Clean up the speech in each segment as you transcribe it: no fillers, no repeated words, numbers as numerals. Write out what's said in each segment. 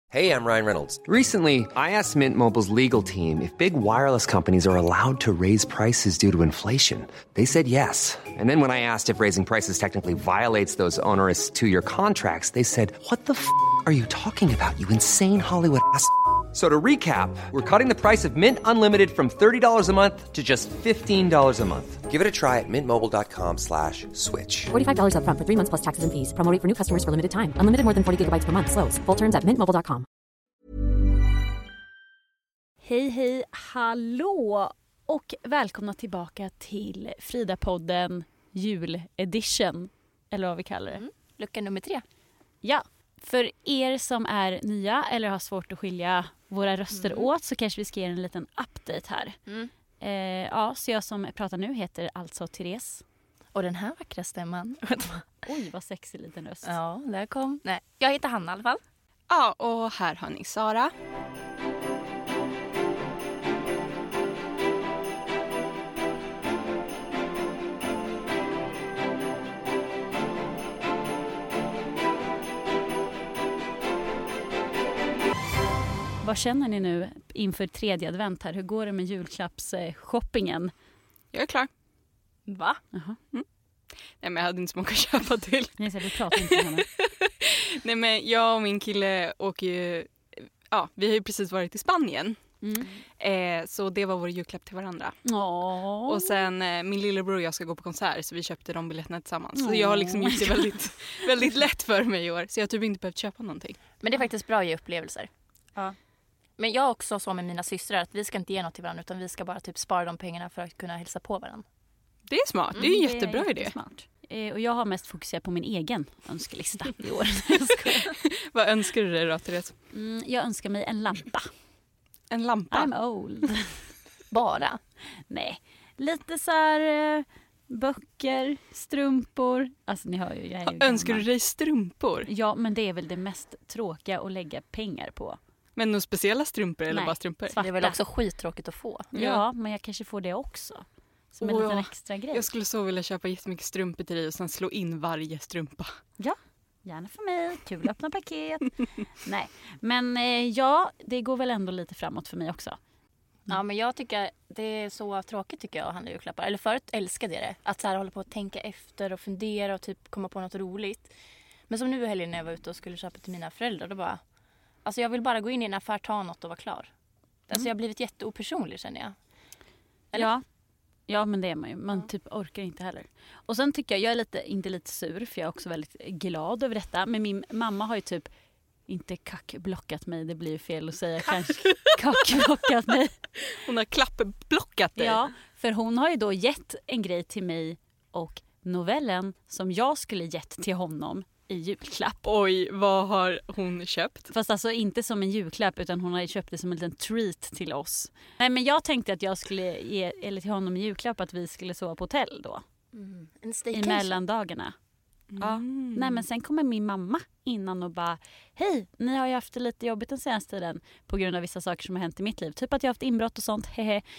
Hey, I'm Ryan Reynolds. Recently, I asked Mint Mobile's legal team if big wireless companies are allowed to raise prices due to inflation. They said yes. And then when I asked if raising prices technically violates those onerous two-year contracts, they said, "What the are you talking about, you insane Hollywood ass?" So to recap, we're cutting the price of Mint Unlimited from $30 a month to just $15 a month. Give it a try at mintmobile.com/switch. $45 up front for 3 months plus taxes and fees. Promo rate for new customers for limited time. Unlimited more than 40 gigabytes per month. Slows full terms at mintmobile.com. Hej, hallå och välkomna tillbaka till Frida-podden juledition, eller vad vi kallar det. Lucka nummer 3. Ja, för er som är nya eller har svårt att skilja våra röster åt så kanske vi ska ge en liten update här. Så jag som pratar nu heter alltså Therese. Och den här vackra stämman. Oj, vad sexig liten röst. Ja, där kom. Nej, jag heter Hanna i alla fall. Ja, och här har ni Sara. Vad känner ni nu inför tredje advent här? Hur går det med julklappsshoppingen? Jag är klar. Va? Jaha. Nej, men jag hade inte så mycket att köpa till. Nej, så du pratar inte med henne. Nej, men jag och min kille åker ju... Ja, vi har ju precis varit i Spanien. Så det var vår julklapp till varandra. Och sen min lillebror och jag ska gå på konsert, så vi köpte de biljetterna tillsammans. Så jag har liksom gjort det väldigt, väldigt lätt för mig i år. Så jag har typ inte behövt köpa någonting. Men det är faktiskt bra att ge upplevelser. Ja. Men jag också så med mina systrar att vi ska inte ge något till varandra, utan vi ska bara typ spara de pengarna för att kunna hälsa på varandra. Det är smart, det är en jättebra idé. Och jag har mest fokuserat på min egen önskelista i år. Vad önskar du dig då, Therese? Jag önskar mig en lampa. En lampa? I'm old. Bara? Nej, lite så här böcker, strumpor. Alltså ni hör ju, jag är ju önskar gammal. du dig strumpor? Ja, men det är väl det mest tråkiga att lägga pengar på. Men några speciella strumpor eller Nej, bara strumpor? svarta. Det är väl också skittråkigt att få. Ja, men jag kanske får det också. Som en liten extra grej. Jag skulle så vilja köpa jättemycket strumpor till dig och sen slå in varje strumpa. Ja, gärna för mig. Kul att öppna paket. Nej, men det går väl ändå lite framåt för mig också. Ja, men jag tycker det är så tråkigt tycker jag att handla julklappar. Eller förut älskade jag det. Att så här hålla på att tänka efter och fundera och typ komma på något roligt. Men som nu i helgen när jag var ute och skulle köpa till mina föräldrar, då bara... Alltså jag vill bara gå in i en affär, ta något och vara klar. Alltså jag har blivit jätteopersonlig, känner jag. Eller? Ja, men det är man ju. Man typ orkar inte heller. Och sen tycker jag är inte lite sur, för jag är också väldigt glad över detta. Men min mamma har ju typ inte kackblockat mig. Det blir fel att säga kanske. Kackblockat mig. Hon har klappblockat dig. Ja, för hon har ju då gett en grej till mig och novellen som jag skulle gett till honom i julklapp. Oj, vad har hon köpt? Fast alltså inte som en julklapp, utan hon har köpt det som en liten treat till oss. Nej, men jag tänkte att jag skulle ge eller till honom i julklapp att vi skulle sova på hotell då. En I staycation. mellandagarna. Ja. Nej, men sen kommer min mamma innan och bara: hej, ni har ju haft det lite jobbigt den senaste tiden på grund av vissa saker som har hänt i mitt liv. Typ att jag har haft inbrott och sånt.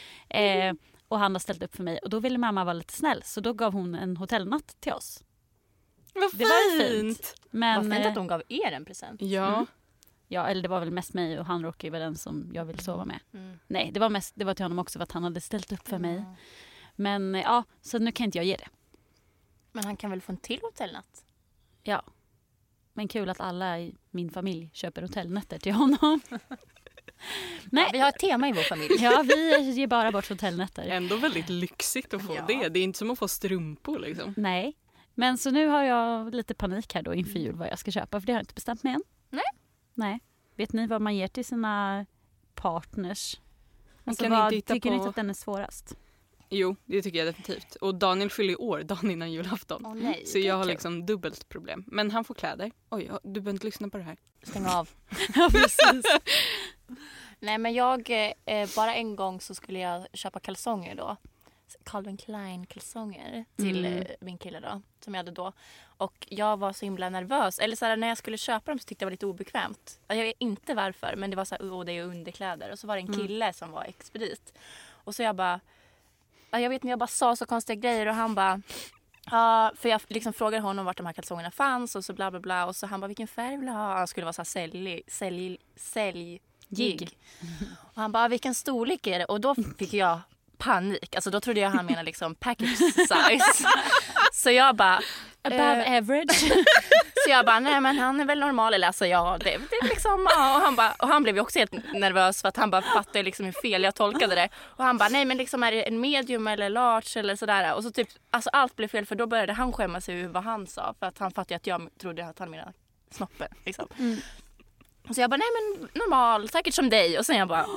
Och han har ställt upp för mig. Och då ville mamma vara lite snäll, så då gav hon en hotellnatt till oss. Vad Det var fint. Men, Vad fint att hon gav er en present. Ja. Ja, eller det var väl mest mig, och han råkar ju vara den som jag vill sova med. Nej, det var till honom också för att han hade ställt upp för mig. Men ja, så nu kan inte jag ge det. Men han kan väl få en till hotellnatt? Ja. Men kul att alla i min familj köper hotellnätter till honom. Nej. Ja, vi har ett tema i vår familj. Ja, vi ger bara bort hotellnätter. Ändå väldigt lyxigt att få det. Det är inte som att få strumpor liksom. Nej. Men så nu har jag lite panik här då inför jul vad jag ska köpa. För det har jag inte bestämt mig än. Nej. Vet ni vad man ger till sina partners? Alltså, tycker ni inte att den är svårast? Jo, det tycker jag definitivt. Och Daniel fyller i år, dagen innan julafton. Nej, så jag har liksom dubbelt problem. Men han får kläder. Oj, du behöver inte lyssna på det här. Stäng av. Ja, precis. Nej, men bara en gång så skulle jag köpa kalsonger då. Calvin Klein kalsonger till min kille då, som jag hade då. Och jag var så himla nervös. Eller så här, när jag skulle köpa dem så tyckte jag det var lite obekvämt. Jag vet inte varför, men det var så här, det är underkläder. Och så var det en kille som var expedit. Och så jag bara sa så konstiga grejer och han bara, Ja, för jag liksom frågade honom vart de här kalsongerna fanns och så bla bla bla. Och så han bara, vilken färg vill du ha? Han skulle vara så här säljgig. Och han bara, vilken storlek är det? Och då fick jag panik. Alltså då trodde jag han menade liksom package size. Så jag bara... Above average. Så jag bara, nej men han är väl normal. Eller alltså ja, det är liksom... Ja. Och han blev ju också helt nervös för att han bara fattade liksom hur fel jag tolkade det. Och han bara, nej men liksom är det en medium eller large eller sådär. Och så typ, alltså allt blev fel för då började han skämma sig över vad han sa. För att han fattade att jag trodde att han menade snoppen liksom. Så jag bara, nej men normal, säkert som dig. Och sen jag bara...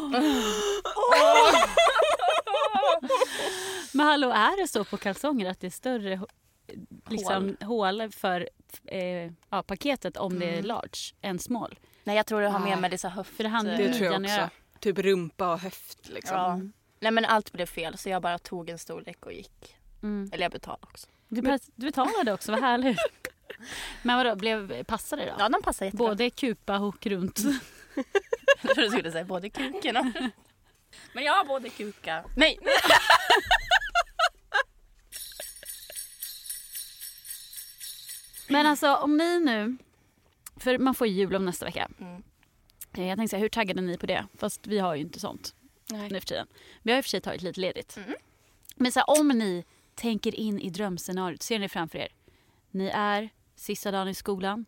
Men hallå, är det så på kalsonger att det är större liksom, hål för paketet om det är large än small? Nej, jag tror det har mer med dessa höft. För det handlar Det tror jag midjan också. Typ rumpa och höft liksom. Ja. Nej men allt blev fel så jag bara tog en storlek och gick. Eller jag betalade också. Du betalade också, vad härligt. Men vadå, passade det då? Ja, de passade jättebra. Både kupa och runt. Jag trodde du skulle säga både kukorna. Men jag har både kuka. Nej. Men alltså om ni nu, för man får jul om nästa vecka. Jag tänkte säga, hur taggade ni på det? Fast vi har ju inte sånt nu för tiden. Vi har i och för sig tagit lite ledigt. Men så här, om ni tänker in i drömscenariot, ser ni framför er. Ni är sista dagen i skolan.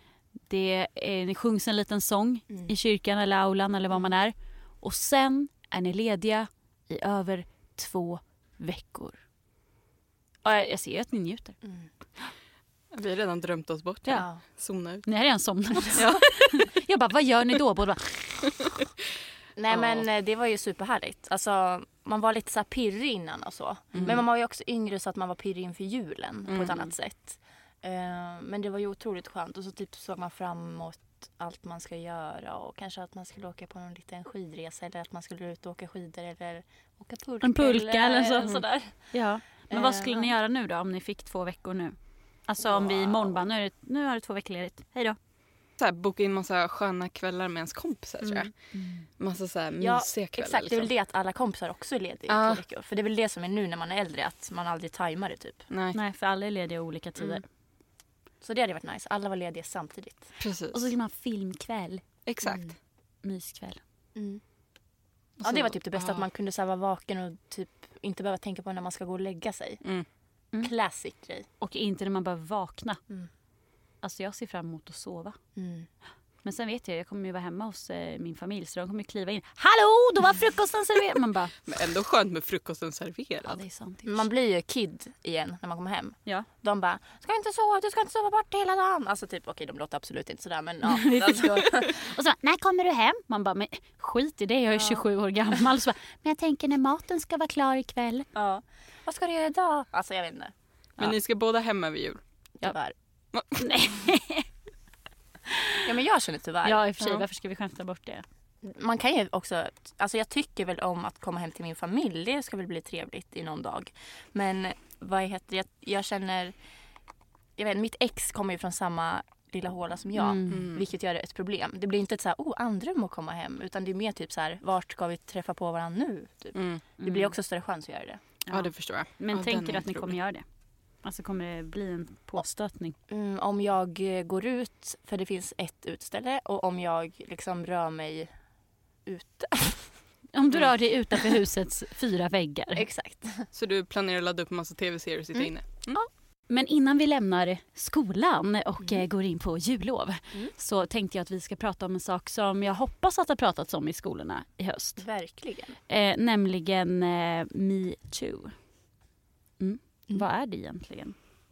Ni sjungs en liten sång i kyrkan eller aulan eller vad man är. Och sen är ni lediga i över 2 veckor. Och jag ser att ni njuter. Vi har redan drömt oss bort. Ja. Zona ut. Ni har redan somnat. Jag bara, vad gör ni då? Båda bara... Nej men det var ju superhärligt. Alltså man var lite så här pirrig innan och så. Men man var ju också yngre så att man var pirrig inför julen på ett annat sätt. Men det var ju otroligt skönt. Och så typ såg man fram emot allt man ska göra. Och kanske att man skulle åka på någon liten skidresa. Eller att man skulle ut och åka skidor. Eller åka pulka. En pulka eller så. Sådär. Ja. Men vad skulle ni göra nu då om ni fick 2 veckor nu? Alltså om vi imorgon bara, nu har du 2 veckor ledigt. Hej då. Så här, boka in massa sköna kvällar med ens kompisar tror jag. Massa så här mysiga kvällar. Exakt, liksom. det är väl det att alla kompisar också är lediga i 2 veckor. För det är väl det som är nu när man är äldre, att man aldrig tajmar det typ. Nej, för alla är lediga olika tider. Så det hade varit nice, alla var lediga samtidigt. Precis. Och så skulle man ha filmkväll. Exakt. Myskväll. Ja, det var typ det bästa, att man kunde så här vara vaken och typ inte behöva tänka på när man ska gå och lägga sig. Classic grej. Och inte när man bara vakna. Alltså jag ser fram emot att sova. Men sen vet jag kommer ju vara hemma hos min familj. Så de kommer kliva in. Hallå, då var frukosten serverad. Man bara... Men ändå skönt med frukosten serverad. Ja, det är sant. Man blir ju kid igen när man kommer hem. Ja. De bara, du ska inte sova bort hela dagen. Alltså typ, okej, de låter absolut inte sådär. Men ja. Och så när kommer du hem? Man bara, men skit i det, jag är 27 år gammal. Så bara, men jag tänker när maten ska vara klar ikväll. Ja. Vad ska du göra idag? Alltså jag vet inte. Men ni ska båda hem över jul? Tyvärr. Nej. Ja, men jag känner tyvärr. Ja, i och för sig. Varför ska vi skämta bort det? Man kan ju också... Alltså jag tycker väl om att komma hem till min familj. Det ska väl bli trevligt i någon dag. Men jag känner... Jag vet, mitt ex kommer ju från samma lilla håla som jag. Vilket gör det ett problem. Det blir inte ett så här, andrum att komma hem. Utan det är mer typ så här, vart ska vi träffa på varandra nu? Typ. Det blir också större chans att göra det. Ja, det förstår jag. Men ja, tänker du att ni kommer göra det? Alltså kommer det bli en påstötning? Om jag går ut, för det finns ett utställe. Och om jag liksom rör mig ute. Om du rör dig utanför husets 4 väggar. Exakt. Så du planerar att ladda upp en massa tv-serier och sitta inne? Ja. Men innan vi lämnar skolan och går in på jullov så tänkte jag att vi ska prata om en sak som jag hoppas att det har pratats om i skolorna i höst. Verkligen. Nämligen Me Too. Vad är det egentligen?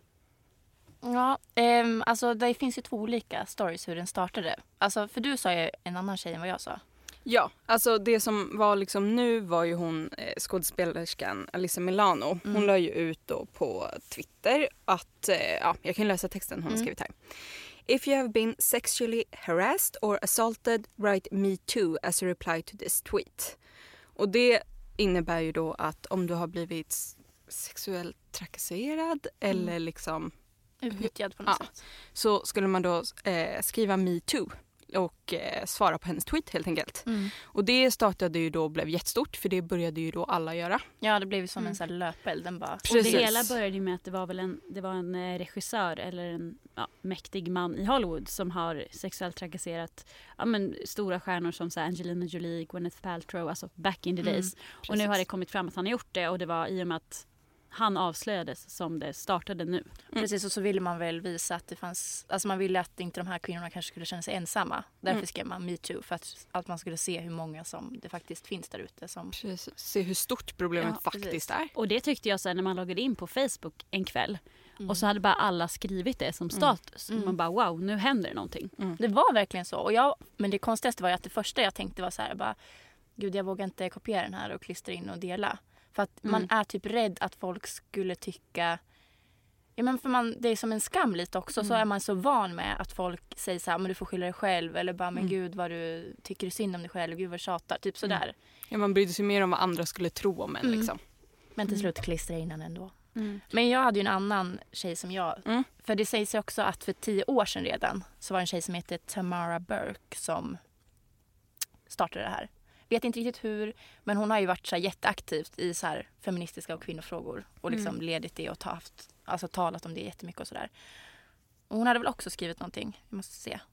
Ja, alltså det finns ju 2 olika stories hur den startade. Alltså för du sa ju en annan tjej än vad jag sa. Ja, alltså det som var liksom nu var ju hon skådespelerskan Alyssa Milano. Hon la ju ut då på Twitter att, jag kan läsa texten hon har skrivit här. If you have been sexually harassed or assaulted, write me too as a reply to this tweet. Och det innebär ju då att om du har blivit sexuellt trakasserad eller liksom utnyttjad på något sätt. Så skulle man då skriva me too och svara på hennes tweet helt enkelt. Och det startade ju då och blev jättestort för det började ju då alla göra. Ja, det blev ju som en sån här löpeld. Den bara... Och det hela började ju med att det var en regissör eller en mäktig man i Hollywood som har sexuellt trakasserat stora stjärnor som så här Angelina Jolie, Gwyneth Paltrow, alltså back in the days. Och nu har det kommit fram att han har gjort det och det var i och med att han avslöjades som det startade nu. Precis, och så ville man väl visa att det fanns... Alltså man ville att inte de här kvinnorna kanske skulle känna sig ensamma. Därför skrev man Me Too, för att man skulle se hur många som det faktiskt finns där ute. Som... Precis, se hur stort problemet faktiskt är. Och det tyckte jag så när man loggade in på Facebook en kväll. Och så hade bara alla skrivit det som status. Och man bara wow, nu händer det någonting. Det var verkligen så. Och men det konstigaste var ju att det första jag tänkte var så här, bara, gud jag vågar inte kopiera den här och klistra in och dela. För att man är typ rädd att folk skulle tycka... Ja, men för det är som en skam lite också. Så är man så van med att folk säger så här, men du får skylla dig själv. Eller bara, men gud vad du tycker synd om dig själv. Gud vad du tjatar. Typ sådär. Ja, man brydde sig mer om vad andra skulle tro om en liksom. Men till slut klistra innan ändå. Men jag hade ju en annan tjej som jag... För det sägs ju också att för 10 år sedan redan så var det en tjej som heter Tamara Burke som startade det här. Vet inte riktigt hur, men hon har ju varit så här jätteaktivt i så här feministiska och kvinnofrågor och liksom ledit det och talat om det jättemycket och sådär. Och hon hade väl också skrivit någonting, jag måste se.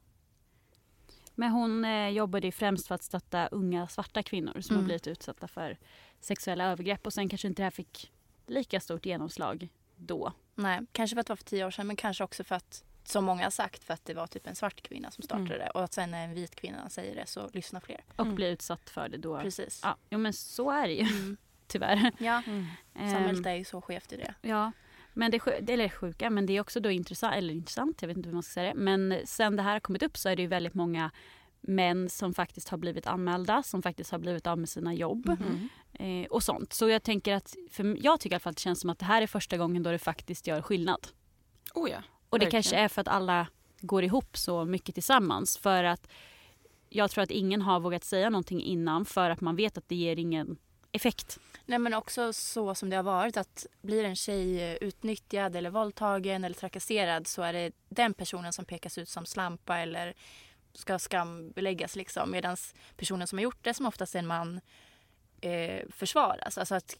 Men hon jobbade ju främst för att stötta unga svarta kvinnor som har blivit utsatta för sexuella övergrepp och sen kanske inte det här fick lika stort genomslag då. Nej, kanske för att det var för 10 år sedan men kanske också för att, som många har sagt, för att det var typ en svart kvinna som startade det. Och att sen när en vit kvinna säger det så lyssnar fler. Och blir utsatt för det då. Precis. Ja, jo, men så är det ju. Tyvärr. Ja, samhället är ju så skevt i det. Ja, men det är sjuka, men det är också då intressant, jag vet inte hur man ska säga det. Men sen det här har kommit upp så är det ju väldigt många män som faktiskt har blivit anmälda, som faktiskt har blivit av med sina jobb och sånt. Så jag tänker att, jag tycker i alla fall att det känns som att det här är första gången då det faktiskt gör skillnad. Oh ja, och det verkligen. kanske är för att alla går ihop så mycket tillsammans. För att jag tror att ingen har vågat säga någonting innan för att man vet att det ger ingen effekt. Nej, men också så som det har varit att blir en tjej utnyttjad eller våldtagen eller trakasserad så är det den personen som pekas ut som slampa eller ska skambeläggas liksom. Medan personen som har gjort det, som oftast är en man, försvaras. Alltså att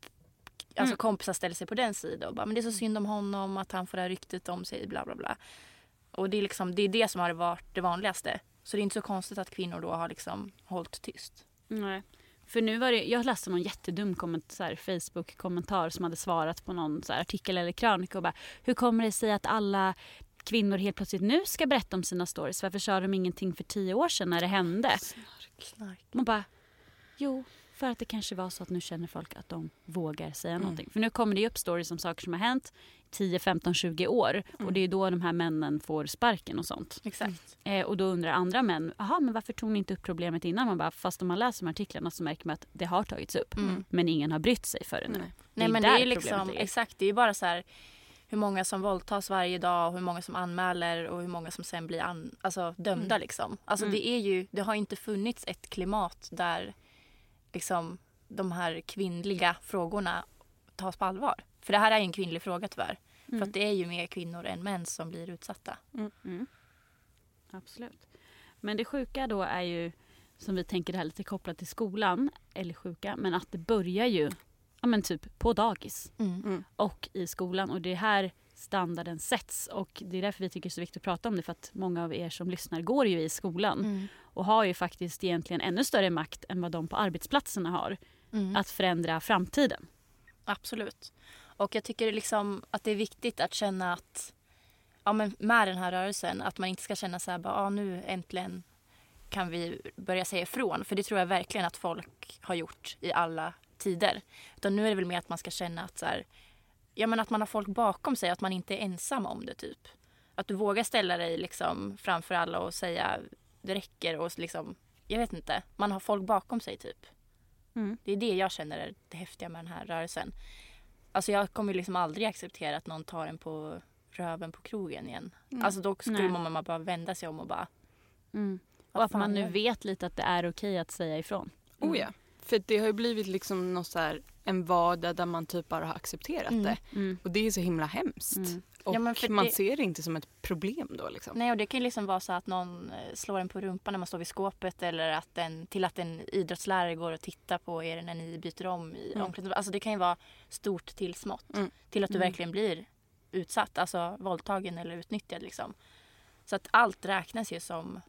kompisar ställer sig på den sidan och bara, men det är så synd om honom att han får det här ryktet om sig, bla bla bla. Och det är liksom, det är det som har varit det vanligaste. Så det är inte så konstigt att kvinnor då har liksom hållit tyst. Nej. För nu var det, jag läste någon jättedum Facebook-kommentar som hade svarat på någon så här artikel eller krönika och bara, hur kommer det sig att alla kvinnor helt plötsligt nu ska berätta om sina stories? Varför sa de ingenting för 10 år sedan när det hände? Snark. Man bara, jo, för att det kanske var så att nu känner folk att de vågar säga någonting. För nu kommer det upp stories om saker som har hänt 10, 15, 20 år. Och det är då de här männen får sparken och sånt. Exakt. Och då undrar andra män, men varför tog ni inte upp problemet innan? Man bara, fast om man läser de artiklarna så märker man att det har tagits upp. Men ingen har brytt sig för det nu. Nej, men det är liksom, exakt, det är ju bara så här hur många som våldtas varje dag och hur många som anmäler och hur många som sen blir dömda liksom. Alltså det har inte funnits ett klimat där liksom de här kvinnliga frågorna tas på allvar. För det här är en kvinnlig fråga tyvärr. För att det är ju mer kvinnor än män som blir utsatta. Absolut. Men det sjuka då är ju, som vi tänker det här lite kopplat till skolan, eller sjuka, men att det börjar ju typ på dagis och i skolan. Och det är här standarden sätts. Och det är därför vi tycker det är så viktigt att prata om det. För att många av er som lyssnar går ju i skolan. Och har ju faktiskt egentligen ännu större makt än vad de på arbetsplatserna har. Att förändra framtiden. Absolut. Och jag tycker liksom att det är viktigt att känna att med den här rörelsen att man inte ska känna så här nu äntligen kan vi börja säga ifrån. För det tror jag verkligen att folk har gjort i alla tider. Utan nu är det väl mer att man ska känna att att man har folk bakom sig, att man inte är ensam om det typ. Att du vågar ställa dig liksom framför alla och säga det räcker och liksom, jag vet inte, man har folk bakom sig typ. Det är det jag känner är det häftiga med den här rörelsen. Alltså jag kommer liksom aldrig acceptera att någon tar en på röven på krogen igen. Alltså då skulle man bara vända sig om och bara... Och att man nu vet lite att det är okej att säga ifrån. Oh ja, för det har ju blivit liksom något så här, en vardag där man typ bara har accepterat det. Och det är så himla hemskt. Och Ja, men för man det- ser det inte som ett problem då liksom. Nej, och det kan ju liksom vara så att någon slår en på rumpan när man står vid skåpet eller att en idrottslärare går och tittar på er när ni byter om i omklädningsrummet. Alltså det kan ju vara stort till smått. Till att du verkligen blir utsatt, alltså våldtagen eller utnyttjad liksom. Så att allt räknas ju som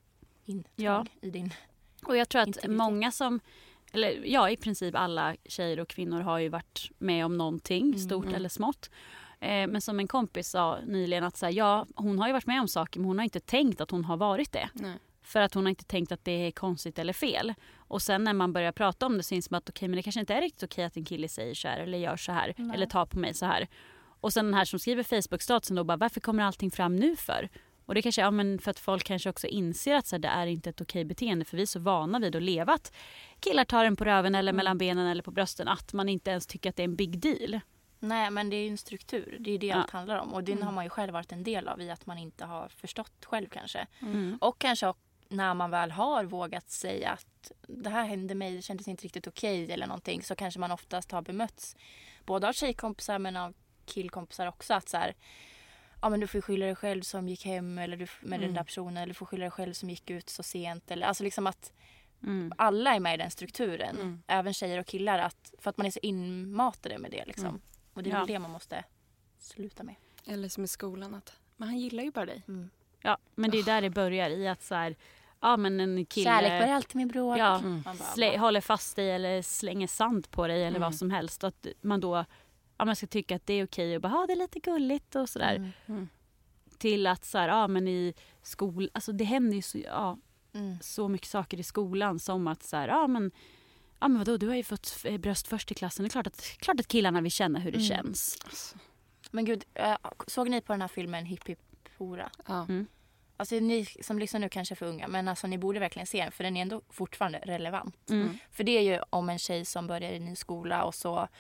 intrång i din... Och jag tror att integritet. många som, eller ja, i princip alla tjejer och kvinnor har ju varit med om någonting, stort eller smått. Men som en kompis sa nyligen att så här, ja, hon har ju varit med om saker men hon har inte tänkt att hon har varit det. Nej. För att hon har inte tänkt att det är konstigt eller fel. Och sen när man börjar prata om det så inser man att okej, men det kanske inte är riktigt okej att en kille säger så här eller gör så här eller tar på mig så här. Och sen den här som skriver Facebook-statusen då bara, varför kommer allting fram nu för? Och det kanske, ja, men för att folk kanske också inser att så här, det är inte ett okej beteende, för vi är så vana vid att leva att killar tar en på röven eller mellan benen eller på brösten, att man inte ens tycker att det är en big deal. Nej, men det är ju en struktur. Det är det allt handlar om. Och den har man ju själv varit en del av i att man inte har förstått själv kanske. Och kanske när man väl har vågat säga att det här hände mig, det kändes inte riktigt okej eller någonting, så kanske man oftast har bemötts både av tjejkompisar men av killkompisar också, att så här, ja men du får skylla dig själv som gick hem eller du, med den där personen, eller du får skylla dig själv som gick ut så sent, eller alltså liksom att alla är med i den strukturen, även tjejer och killar, att, för att man är så inmatade med det liksom. Och det är väl det man måste sluta med. Eller som i skolan att men han gillar ju bara dig. Ja, men det är där det börjar i att så här, ja men en kille Kärlek börjar alltid med bråk. ja, Man bara, håller fast dig eller slänger sand på dig eller vad som helst, att man då man ska tycka att det är okej och bara, det är lite gulligt och sådär. Till att så här, ja men i skolan, alltså det händer ju så, så mycket saker i skolan som att så här, ja men vadå, du har ju fått bröst först i klassen, det är klart att killarna vill känna hur det känns. Men gud, såg ni på den här filmen Hipp Hipp Hora? Ja. Alltså ni som lyssnar nu kanske är för unga, men alltså ni borde verkligen se den, för den är ändå fortfarande relevant. För det är ju om en tjej som börjar i en ny skola och så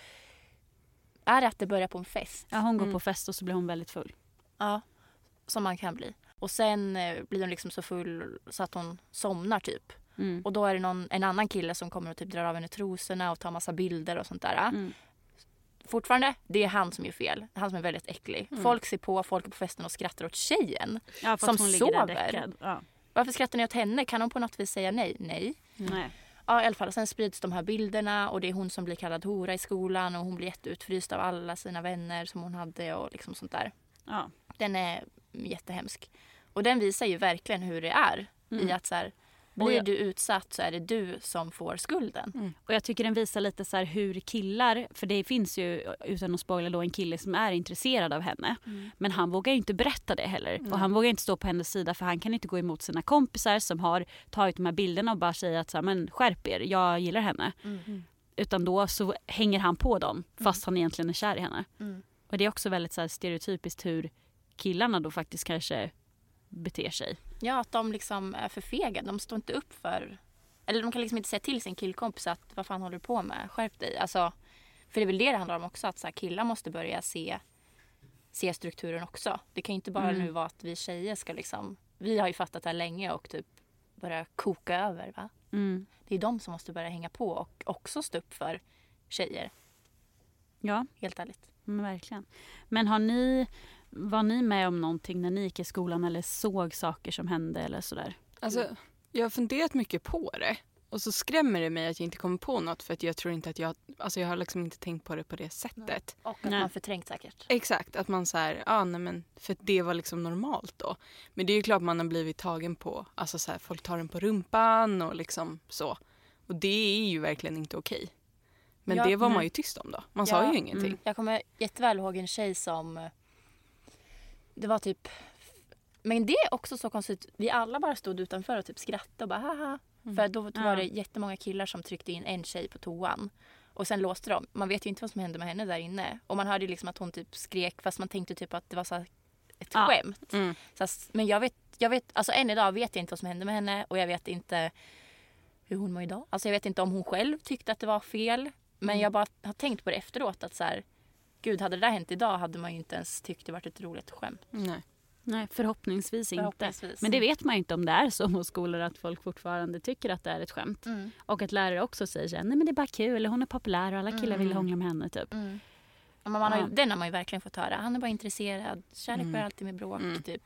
är det att det börjar på en fest. Ja, hon går på fest och så blir hon väldigt full. Ja, som man kan bli. Och sen blir hon liksom så full så att hon somnar typ. Och då är det en annan kille som kommer och typ drar av henne trosorna och tar massa bilder och sånt där. Fortfarande, det är han som är fel. Han som är väldigt äcklig. Folk ser på, folk är på festen och skrattar åt tjejen som hon ligger där sover. däckad. Ja. Varför skrattar ni åt henne? Kan hon på något vis säga nej? Nej. Nej. Ja, i alla fall. Sen sprids de här bilderna och det är hon som blir kallad hora i skolan och hon blir jätteutfryst av alla sina vänner som hon hade och liksom sånt där. Ja. Den är jättehemsk. Och den visar ju verkligen hur det är i att så här, blir du utsatt så är det du som får skulden. Och jag tycker den visar lite så här hur killar, för det finns ju utan att spoila då en kille som är intresserad av henne. Men han vågar ju inte berätta det heller. Och han vågar inte stå på hennes sida, för han kan inte gå emot sina kompisar som har tagit de här bilderna och bara säga att så här, men skärp er, jag gillar henne. Utan då så hänger han på dem fast han egentligen är kär i henne. Och det är också väldigt så här stereotypiskt hur killarna då faktiskt kanske beter sig. Ja, att de liksom är för fega. De står inte upp för... Eller de kan liksom inte säga till sin killkompis att vad fan håller du på med? Skärp dig. Alltså, för det är väl det handlar om också. Att så här, killar måste börja se strukturen också. Det kan ju inte bara nu vara att vi tjejer ska liksom... Vi har ju fattat det här länge och typ börja koka över, va? Det är de som måste börja hänga på och också stå upp för tjejer. Ja, Helt ärligt. men verkligen. Men var ni med om någonting när ni gick i skolan eller såg saker som hände eller sådär? Alltså, jag har funderat mycket på det. Och så skrämmer det mig att jag inte kommer på något, för att jag tror inte att jag har liksom inte tänkt på det på det sättet. Och att man förträngt säkert. Exakt, att man så här, nej men för att det var liksom normalt då. Men det är ju klart man har blivit tagen på, alltså så här, folk tar den på rumpan och liksom så. Och det är ju verkligen inte okej. Men det var man ju tyst om då. Man sa ju ingenting. Jag kommer jätteväl ihåg en tjej som... Det var typ... Men det är också så konstigt. Vi alla bara stod utanför och typ skrattade och bara haha. För då var det jättemånga killar som tryckte in en tjej på toan. Och sen låste de. Man vet ju inte vad som hände med henne där inne. Och man hörde liksom att hon typ skrek, fast man tänkte typ att det var så ett skämt. Så, men jag vet, alltså än idag vet jag inte vad som hände med henne. Och jag vet inte hur hon mår idag. Alltså jag vet inte om hon själv tyckte att det var fel. Men jag bara har tänkt på det efteråt att så här, gud, hade det där hänt idag hade man ju inte ens tyckt det varit ett roligt skämt. Nej, förhoppningsvis inte. Men det vet man ju inte om det är så hos skolor att folk fortfarande tycker att det är ett skämt. Och att lärare också säger så här, nej men det är bara kul, eller hon är populär och alla killar vill hångla med henne typ. Den har man ju verkligen fått höra. Han är bara intresserad. Kärlek börjar alltid med bråk typ.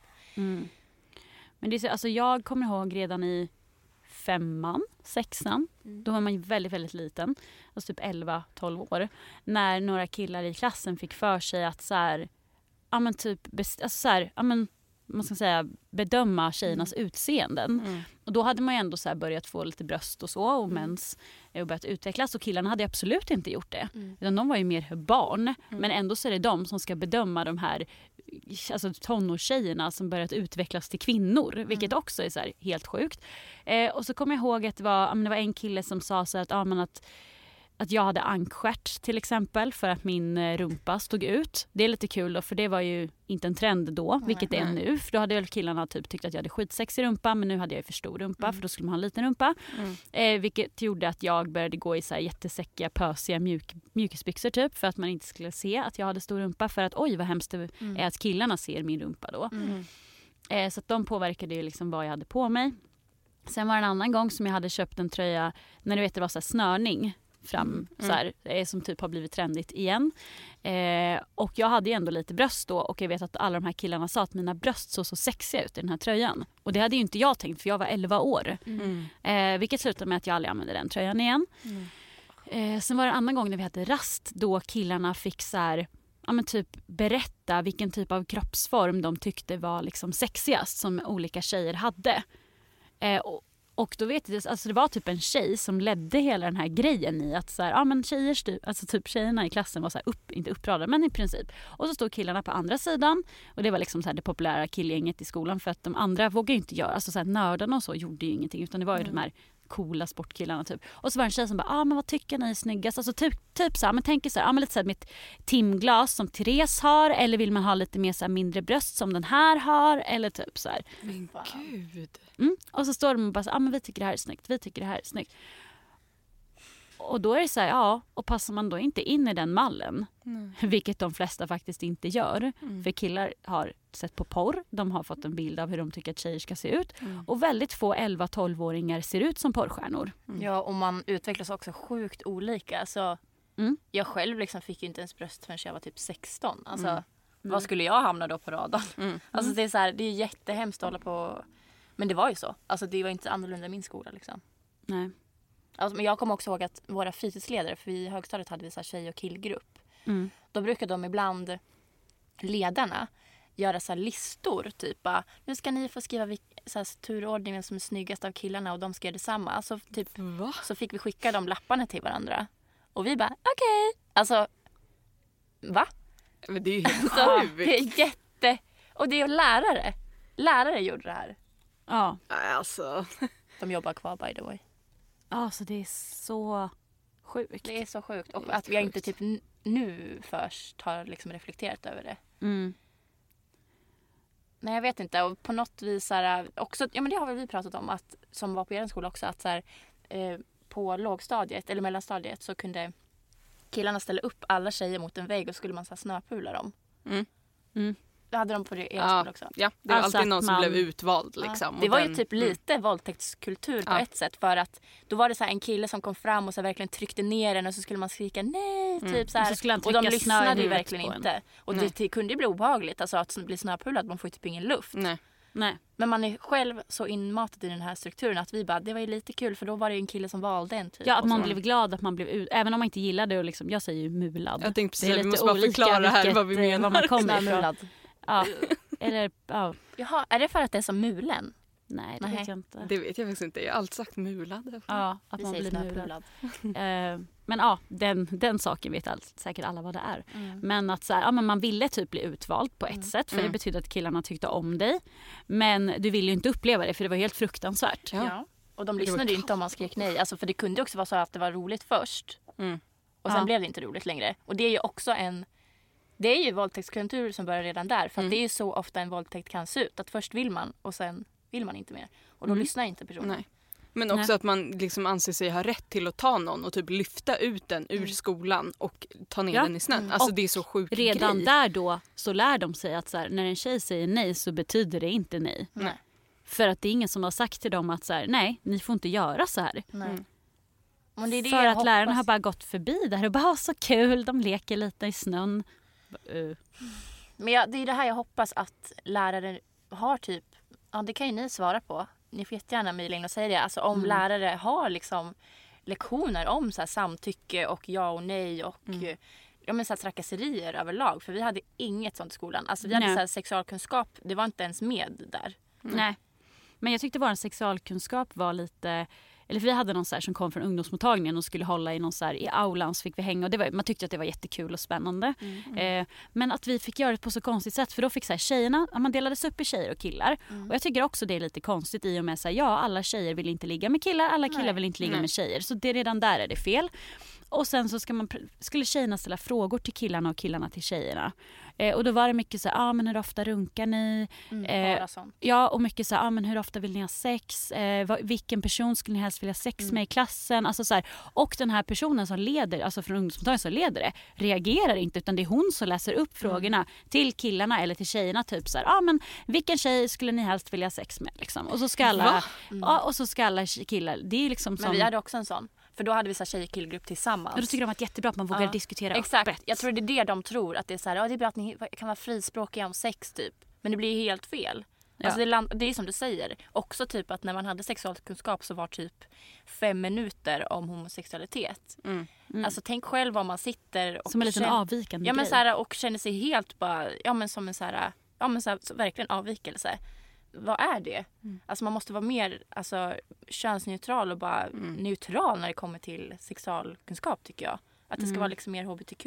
Men det är så, alltså jag kommer ihåg redan i 5:an, 6:an. Då var man ju väldigt, väldigt liten. Alltså typ 11-12 år. När några killar i klassen fick för sig att så här, ja men typ, alltså så här, ja men man ska säga bedöma tjejernas utseenden. Och då hade man ju ändå så här börjat få lite bröst och så och mens och börjat utvecklas och killarna hade absolut inte gjort det. Utan de var ju mer barn, men ändå så är det de som ska bedöma de här alltså tonårstjejerna som börjat utvecklas till kvinnor, vilket också är så här helt sjukt. Och så kommer jag ihåg att det var en kille som sa så att jag hade ankstjärt till exempel för att min rumpa stod ut. Det är lite kul då, för det var ju inte en trend då, vilket det är nu. För då hade väl killarna typ tyckt att jag hade skitsexig rumpa, men nu hade jag ju för stor rumpa för då skulle man ha en liten rumpa. Vilket gjorde att jag började gå i så här jättesäckiga, pösiga mjukisbyxor typ, för att man inte skulle se att jag hade stor rumpa, för att oj vad hemskt det är att killarna ser min rumpa då. Så att de påverkade ju liksom vad jag hade på mig. Sen var det en annan gång som jag hade köpt en tröja när du vet det var så här snörning fram så här, som typ har blivit trendigt igen. Och jag hade ju ändå lite bröst då, och jag vet att alla de här killarna sa att mina bröst såg så sexiga ut i den här tröjan. Och det hade ju inte jag tänkt, för jag var 11 år. Vilket slutade med att jag aldrig använde den tröjan igen. Sen var det en annan gång när vi hade rast, då killarna fick så här, ja men typ berätta vilken typ av kroppsform de tyckte var liksom sexigast som olika tjejer hade. Och då vet jag, alltså det var typ en tjej som ledde hela den här grejen i att så här, ja men alltså typ tjejerna i klassen var så här inte uppradade, men i princip. Och så stod killarna på andra sidan, och det var liksom så här det populära killgänget i skolan, för att de andra vågade inte göra, alltså så här nördarna och så gjorde ju ingenting, utan det var ju de här coola sportkillarna typ. Och så var det en tjej som bara, men vad tycker ni är snyggast? Alltså typ så här, men tänker så här, men lite så här mitt timglas som Therese har, eller vill man ha lite mer så här mindre bröst som den här har, eller typ så här. Men gud. Och så står de och bara så, men vi tycker det här är snyggt, vi tycker det här är snyggt. Och då är det så här, och passar man då inte in i den mallen, vilket de flesta faktiskt inte gör, för killar har sett på porr, de har fått en bild av hur de tycker att tjejer ska se ut, och väldigt få 11-12-åringar ser ut som porrstjärnor. Ja, och man utvecklas också sjukt olika, så jag själv liksom fick ju inte ens bröst förrän jag var typ 16, alltså vad skulle jag hamna då på radarn? Alltså det är så här, det är jättehemskt att hålla på, men det var ju så, alltså det var inte annorlunda i min skola liksom. Nej. Alltså, men jag kommer också ihåg att våra fritidsledare, för i högstadiet hade vi så här tjej- och killgrupp. Då brukade de ibland, ledarna, göra så här listor. Typ, nu ska ni få skriva så här turordningen som är snyggast av killarna, och de ska göra detsamma. Alltså, typ, så fick vi skicka de lapparna till varandra. Och vi bara, okej. Alltså, va? Men det är ju helt sjukt. Det är och det är ju lärare. Lärare gjorde det här. Ja. Alltså. De jobbar kvar, by the way. Ja, så det är så sjukt. Det är så sjukt. Och att vi inte typ nu först har liksom reflekterat över det. Nej, jag vet inte. Och på något vis här, också, ja men det har väl vi pratat om, att, som var på er skola också, att så här, på lågstadiet eller mellanstadiet så kunde killarna ställa upp alla tjejer mot en vägg och skulle man så här snöpula dem. Det hade de på er skola också. Ja, det var alltså alltid någon som blev utvald. Liksom, det var ju typ lite våldtäktskultur på ett sätt. För att då var det så här en kille som kom fram och så verkligen tryckte ner den, och så skulle man skrika nej. Typ så här. Och de lyssnade ju verkligen inte. Och det kunde ju bli obehagligt. Alltså att bli snöpulad, man får ju typ ingen luft. Nej. Men man är själv så inmatad i den här strukturen att vi bara, det var ju lite kul, för då var det ju en kille som valde en typ. Ja, att man blev glad att man blev även om man inte gillade det, liksom, jag säger ju mulad. Jag tänkte precis, vi måste bara förklara här vad vi menar. Vad man kommer ifrån. Ja, eller Jaha, är det för att det är som mulen? Nej, det vet jag inte. Det vet jag faktiskt inte. Jag har alltid sagt mulad. Ja, att man blir mulad. Men ja, den saken vet säkert alla vad det är. Men att så här, men man ville typ bli utvald på ett sätt, för det betyder att killarna tyckte om dig. Men du ville ju inte uppleva det, för det var helt fruktansvärt. Ja. Och de lyssnade ju inte om man skrek nej. Alltså, för det kunde också vara så att det var roligt först. Och sen blev det inte roligt längre. Och det är ju också det är ju våldtäktskultur som börjar redan där. För att det är ju så ofta en våldtäkt kan se ut. Att först vill man och sen vill man inte mer. Och då lyssnar inte personen. Nej. Men också att man liksom anser sig ha rätt till att ta någon och typ lyfta ut den ur skolan och ta ner den i snön. Alltså och det är så sjukt redan grej. Där då så lär de sig att så här, när en tjej säger nej så betyder det inte nej. För att det är ingen som har sagt till dem att så här, nej, ni får inte göra så här. Men det är det för jag att lärarna hoppas. har bara gått förbi där och bara så kul, de leker lite i snön. Men det är det här jag hoppas att lärare har typ, ja det kan ju ni svara på. Ni får jättegärna mejla in och säga det. Alltså om lärare har liksom lektioner om så här samtycke och ja och nej och så här trakasserier överlag. För vi hade inget sånt i skolan. Alltså vi hade så här sexualkunskap, det var inte ens med där. Nej, men jag tyckte vår sexualkunskap var lite... Eller för vi hade någon så här som kom från ungdomsmottagningen och skulle hålla i någon så här, i aulan, så fick vi hänga och man tyckte att det var jättekul och spännande. Men att vi fick göra det på så konstigt sätt, för då fick så här, tjejerna, man delades upp i tjejer och killar. Och jag tycker också det är lite konstigt i och med så här, alla tjejer vill inte ligga med killar, alla killar vill inte ligga med tjejer. Så det redan där är det fel. Och sen så skulle tjejerna ställa frågor till killarna och killarna till tjejerna. Och då var det mycket så här, men hur ofta runkar ni? Bara sånt. Ja, och mycket så här, men hur ofta vill ni ha sex? Vilken person skulle ni helst vilja ha sex med i klassen? Alltså så här, och den här personen som leder, alltså från ungdomsmottagningen som leder det, reagerar inte, utan det är hon som läser upp frågorna till killarna eller till tjejerna, typ så här, men vilken tjej skulle ni helst vilja ha sex med liksom? Och så ska alla och så ska alla killar. Det är liksom som... Men vi hade också en sån. För då hade vi så här tjej-killgrupp tillsammans. Och då tycker de att det är jättebra att man vågar diskutera exakt. öppet. Jag tror det är det de tror. Att det är så här, det är bra att ni kan vara frispråkiga om sex typ. Men det blir helt fel. Ja. Alltså det är som du säger. Också typ att när man hade sexualkunskap så var typ 5 minuter om homosexualitet. Alltså tänk själv om man sitter och... Som en liten avvikande men grej. så här, och känner sig helt bara... Ja men som en så här... Ja men så här, så verkligen avvikelse. Vad är det? Alltså man måste vara mer könsneutral och bara neutral när det kommer till sexualkunskap, tycker jag. Att det ska vara liksom mer hbtq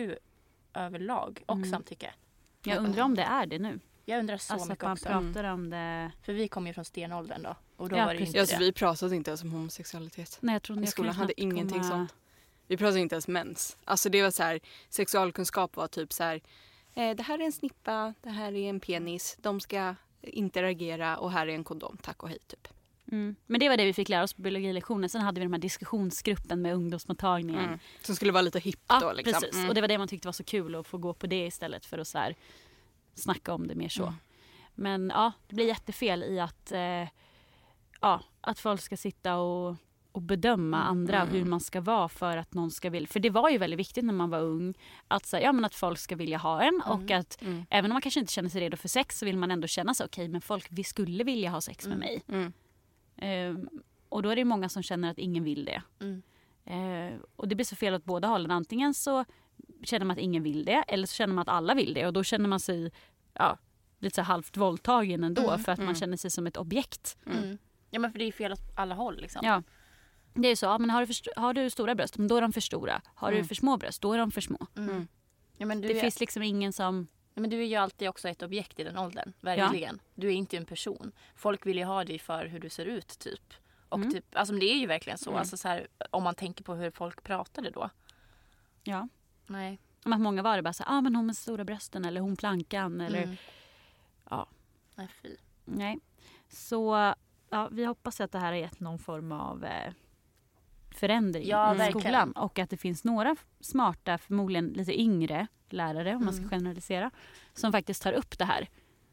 överlag och samtycke. Jag undrar om det är det nu. Jag undrar så alltså mycket man också. pratar om det. För vi kom ju från stenåldern då. Och då Ja, var det precis. inte Alltså, det. vi pratade inte ens om homosexualitet. Nej, jag tror I skolan hade ingenting sånt. Vi pratade inte ens mens. Alltså det var så här, sexualkunskap var typ så här, det här är en snippa, det här är en penis, de ska interagera och här är en kondom, tack och hej typ. Men det var det vi fick lära oss på biologilektionen. Sen hade vi den här diskussionsgruppen med ungdomsmottagningen. Som skulle vara lite hipp då liksom. Precis. Och det var det man tyckte var så kul, att få gå på det istället för att så här, snacka om det mer så. Men det blir jättefel i att folk ska sitta och bedöma andra hur man ska vara för att någon ska vilja. För det var ju väldigt viktigt när man var ung att, så, men att folk ska vilja ha en och att även om man kanske inte känner sig redo för sex så vill man ändå känna sig okej, men vi skulle vilja ha sex med mig. Och då är det många som känner att ingen vill det. Och det blir så fel åt båda hållen. Antingen så känner man att ingen vill det eller så känner man att alla vill det och då känner man sig lite så halvt våldtagen ändå för att man känner sig som ett objekt. Ja men för det är fel åt alla håll liksom. Ja. Det är så, men har du stora bröst, då är de för stora. Har du för små bröst, då är de för små. Ja, men det finns liksom ingen som... Ja, men du är ju alltid också ett objekt i den åldern, verkligen. Ja. Du är inte en person. Folk vill ju ha dig för hur du ser ut typ. Och typ, alltså det är ju verkligen så. Alltså, så här, om man tänker på hur folk pratade då. Ja. Nej. Om att många var det bara så men hon med stora brösten eller hon plankan eller... Ja. Nej, fy. Nej. Så vi hoppas att det här har gett någon form av förändring i skolan. Och att det finns några smarta, förmodligen lite yngre lärare, om man ska generalisera, som faktiskt tar upp det här.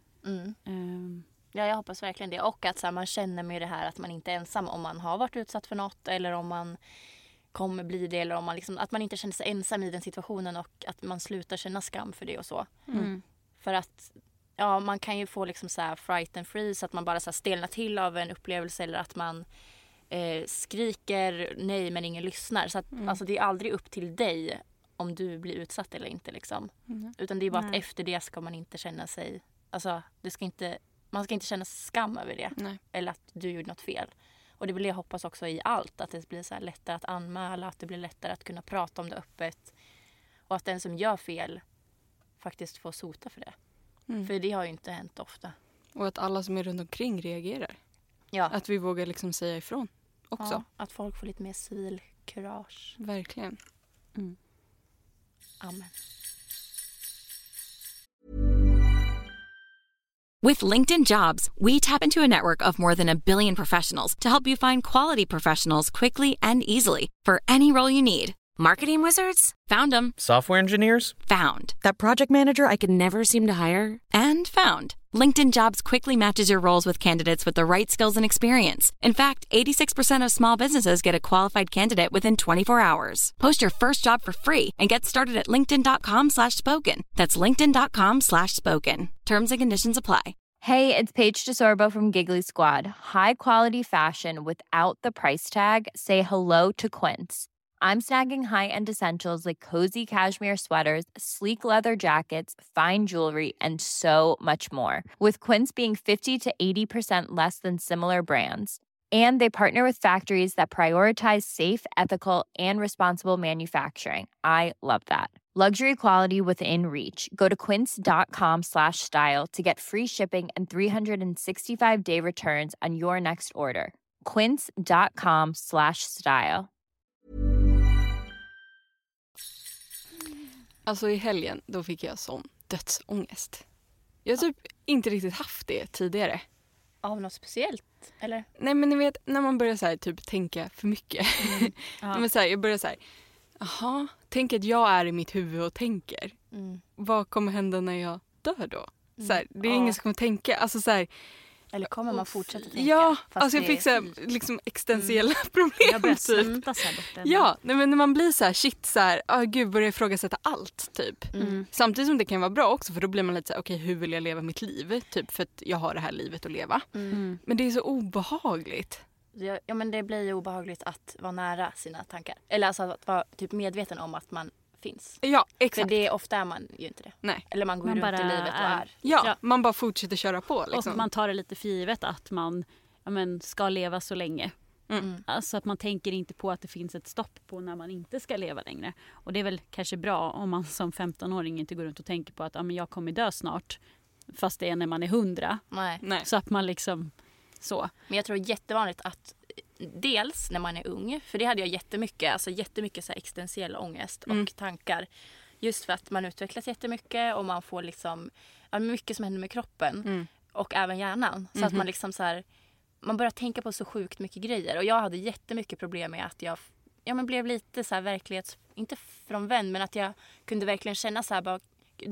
Ja, jag hoppas verkligen det. Och att så här, man känner med det här att man inte är ensam om man har varit utsatt för något eller om man kommer bli det, eller om man liksom, att man inte känner sig ensam i den situationen och att man slutar känna skam för det och så. För att man kan ju få liksom så här fright and freeze, att man bara så här stelnar till av en upplevelse eller att man skriker nej men ingen lyssnar. Så att, alltså, det är aldrig upp till dig om du blir utsatt eller inte. Liksom. Utan det är bara att efter det ska man inte känna sig... Alltså, man ska inte känna skam över det. Nej. Eller att du gjorde något fel. Och det vill jag hoppas också i allt. Att det blir så här lättare att anmäla. Att det blir lättare att kunna prata om det öppet. Och att den som gör fel faktiskt får sota för det. För det har ju inte hänt ofta. Och att alla som är runt omkring reagerar. Ja. Att vi vågar liksom säga ifrån också. Ja, att folk får lite mer civilkurage. Verkligen. Amen. With LinkedIn Jobs, we tap into a network of more than 1 billion professionals to help you find quality professionals quickly and easily for any role you need. Marketing wizards? Found them. Software engineers? Found. That project manager I could never seem to hire? And found. LinkedIn Jobs quickly matches your roles with candidates with the right skills and experience. In fact, 86% of small businesses get a qualified candidate within 24 hours. Post your first job for free and get started at linkedin.com/spoken. That's linkedin.com/spoken. Terms and conditions apply. Hey, it's Paige DeSorbo from Giggly Squad. High quality fashion without the price tag. Say hello to Quince. I'm snagging high-end essentials like cozy cashmere sweaters, sleek leather jackets, fine jewelry, and so much more. With Quince being 50 to 80% less than similar brands. And they partner with factories that prioritize safe, ethical, and responsible manufacturing. I love that. Luxury quality within reach. Go to quince.com/style to get free shipping and 365-day returns on your next order. Quince.com/style. Alltså i helgen, då fick jag sån dödsångest. Jag har typ inte riktigt haft det tidigare. Av något speciellt, eller? Nej, men ni vet, när man börjar så här, typ tänka för mycket. Men så här, jag börjar så här, jaha, tänk att jag är i mitt huvud och tänker. Vad kommer hända när jag dör då? Så här, det är ingen som kommer tänka. Alltså så här, eller kommer man fortsätta tänka? Ja, alltså jag fick så här, liksom existentiella problem. Jag börjar svettas här borta. Ja, nej, men när man blir så här, shit, så här, gud, börjar ifrågasätta allt typ. Samtidigt som det kan vara bra också, för då blir man lite så här, okej, hur vill jag leva mitt liv? Typ för att jag har det här livet att leva. Men det är så obehagligt. Ja, men det blir ju obehagligt att vara nära sina tankar. Eller alltså att vara typ medveten om att man finns. Ja, exakt. För det ofta är man ju inte det. Nej. Eller man går Man runt bara i livet och är. Ja, man bara fortsätter köra på. Liksom. Och man tar det lite för givet att man ska leva så länge. Alltså att man tänker inte på att det finns ett stopp på när man inte ska leva längre. Och det är väl kanske bra om man som 15-åring inte går runt och tänker på att jag kommer dö snart. Fast det är när man är 100. Nej. Så att man liksom så. Men jag tror det är jättevanligt att dels när man är ung, för det hade jag jättemycket så här existentiell ångest och tankar. Just för att man utvecklas jättemycket och man får liksom mycket som händer med kroppen och även hjärnan. Så att man liksom så här, man börjar tänka på så sjukt mycket grejer. Och jag hade jättemycket problem med att jag blev lite så här inte frånvänd, men att jag kunde verkligen känna så här bara,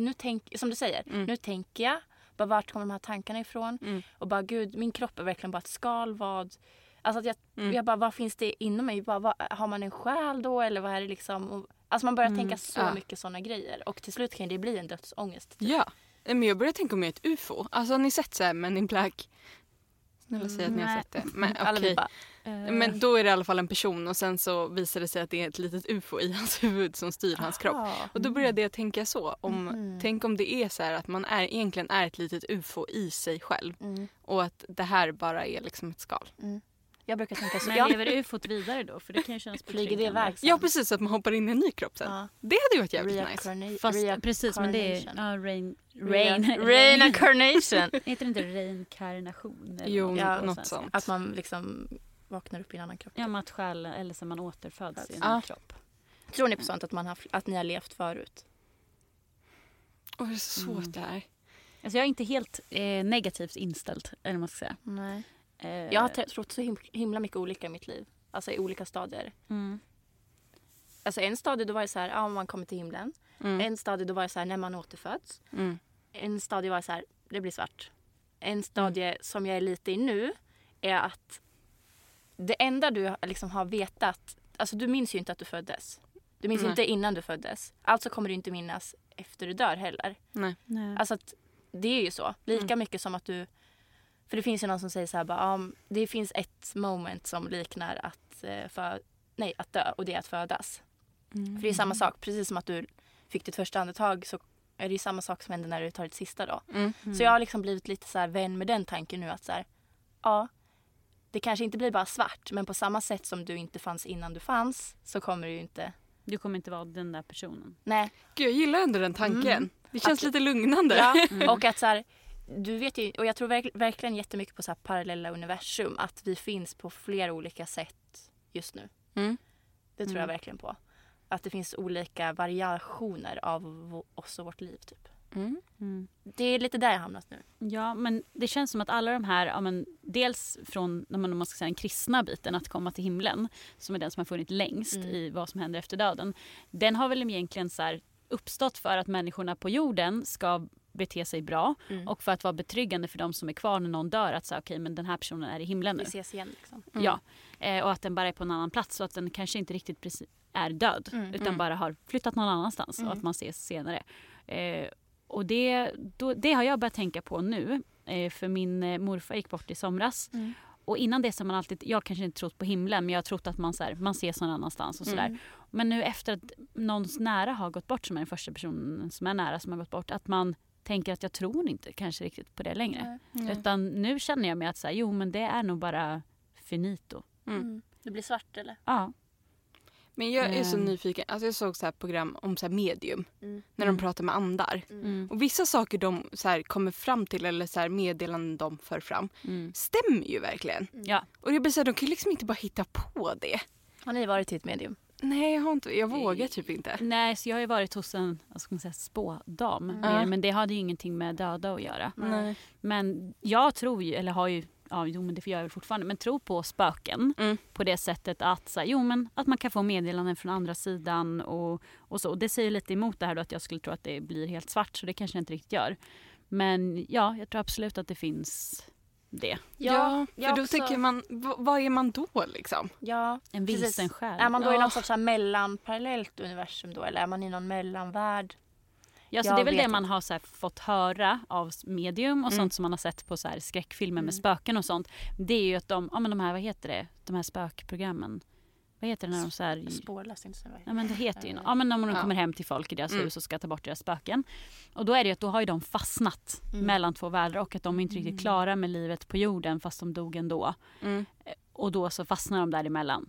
som du säger, nu tänker jag, bara vart kommer de här tankarna ifrån? Och bara gud, min kropp är verkligen bara ett skal, alltså att jag bara, vad finns det inom mig? Bara, har man en själ då? Eller vad är det liksom? Alltså man börjar tänka så mycket sådana grejer. Och till slut kan det bli en dödsångest. Typ. Ja, men jag börjar tänka om jag är ett UFO. Alltså har ni sett så här Men in Black? Snälla säga att ni har sett det. Men okej. Men då är det i alla fall en person och sen så visar det sig att det är ett litet UFO i hans huvud som styr hans kropp. Och då började jag tänka så. Tänk om det är så här att man egentligen är ett litet UFO i sig själv. Och att det här bara är liksom ett skal. Jag brukar tänka så. Men lever ufot vidare då? För det kan ju kännas flyger det iväg sen. Ja, precis, så att man hoppar in i en ny kropp sen. Det hade ju varit jävligt nice. Fast precis, men det är reincarnation. Heter det inte reinkarnation? Jo, något sånt. Att man liksom vaknar upp i en annan kropp. Ja, att själ, eller så man återföds i en ny kropp. Tror ni på sånt att ni har levt förut? Det är så svårt det här. Alltså jag är inte helt negativt inställd, eller vad man ska säga. Nej. Jag har trott så himla mycket olika i mitt liv. Alltså i olika stadier. Alltså en stadie då var det så här, om man kommer till himlen. En stadie då var det så här, när man återföds. En stadie var så här, det blir svart. En stadie som jag är lite i nu är att det enda du liksom har vetat, alltså du minns ju inte att du föddes. Du minns inte innan du föddes. Alltså kommer du inte minnas efter du dör heller. Nej. Alltså att det är ju så. Lika mycket som att du... För det finns ju någon som säger så här bara, det finns ett moment som liknar att dö, och det är att födas. För det är samma sak, precis som att du fick ditt första andetag så är det ju samma sak som händer när du tar ditt sista då. Så jag har liksom blivit lite så här vän med den tanken nu att så här, det kanske inte blir bara svart, men på samma sätt som du inte fanns innan du fanns så kommer du ju inte... Du kommer inte vara den där personen. Nej. Gud, jag gillar ändå den tanken. Det känns lite lugnande. Ja, och att så här, du vet ju, och jag tror verkligen jättemycket på så här parallella universum, att vi finns på flera olika sätt just nu. Det tror jag verkligen på. Att det finns olika variationer av oss och vårt liv typ. Det är lite där jag hamnat nu. Ja, men det känns som att alla de här, dels från om man ska säga den kristna biten, att komma till himlen, som är den som har funnits längst i vad som händer efter döden. Den har väl egentligen så här uppstått för att människorna på jorden ska bete sig bra och för att vara betryggande för de som är kvar när någon dör, att säga okej, men den här personen är i himlen nu. Vi ses igen liksom. Ja, och att den bara är på en annan plats, så att den kanske inte riktigt är död utan bara har flyttat någon annanstans och att man ses senare. Och det har jag börjat tänka på nu, för min morfar gick bort i somras. Och innan det så man alltid, jag kanske inte trott på himlen, men jag har trott att man ses någon annanstans och sådär. Men nu efter att någons nära har gått bort, som är den första personen som är nära som har gått bort, att man tänker att jag tror inte kanske riktigt på det längre. Utan nu känner jag mig att men det är nog bara finito. Det blir svart eller? Ja. Men jag är så nyfiken. Alltså jag såg så här program om så här medium. När de pratar med andar. Och vissa saker de så här kommer fram till, eller så här meddelanden de för fram, stämmer ju verkligen. Ja. Och det blir så här, de kan liksom inte bara hitta på det. Har ni varit i ett medium? Nej, jag har inte. Jag vågar typ inte. Nej, så jag har ju varit hos en spådam. Men det hade ju ingenting med döda att göra. Nej. Men jag tror ju, eller har ju, men det gör jag väl fortfarande, men tror på spöken på det sättet att att man kan få meddelanden från andra sidan och så. Det säger lite emot det här då, att jag skulle tro att det blir helt svart, så det kanske jag inte riktigt gör. Men ja, jag tror absolut att det finns det. Ja, för då tycker man, vad är man då liksom? Ja, en vilsen själ. Är man då i någon sorts mellanparallellt universum då, eller är man i någon mellanvärld? Ja, så det är väl det man har så här fått höra av medium och sånt som man har sett på så här skräckfilmer med spöken och sånt. Det är ju att de här, vad heter det? De här spökprogrammen. Vad heter det när de så här... Spårlöst inte så. Ja, men det heter ju men när de kommer hem till folk i deras hus och ska ta bort deras spöken. Och då är det ju att då har ju de fastnat mellan två världar, och att de är inte riktigt klara med livet på jorden fast de dog ändå. Och då så fastnar de däremellan.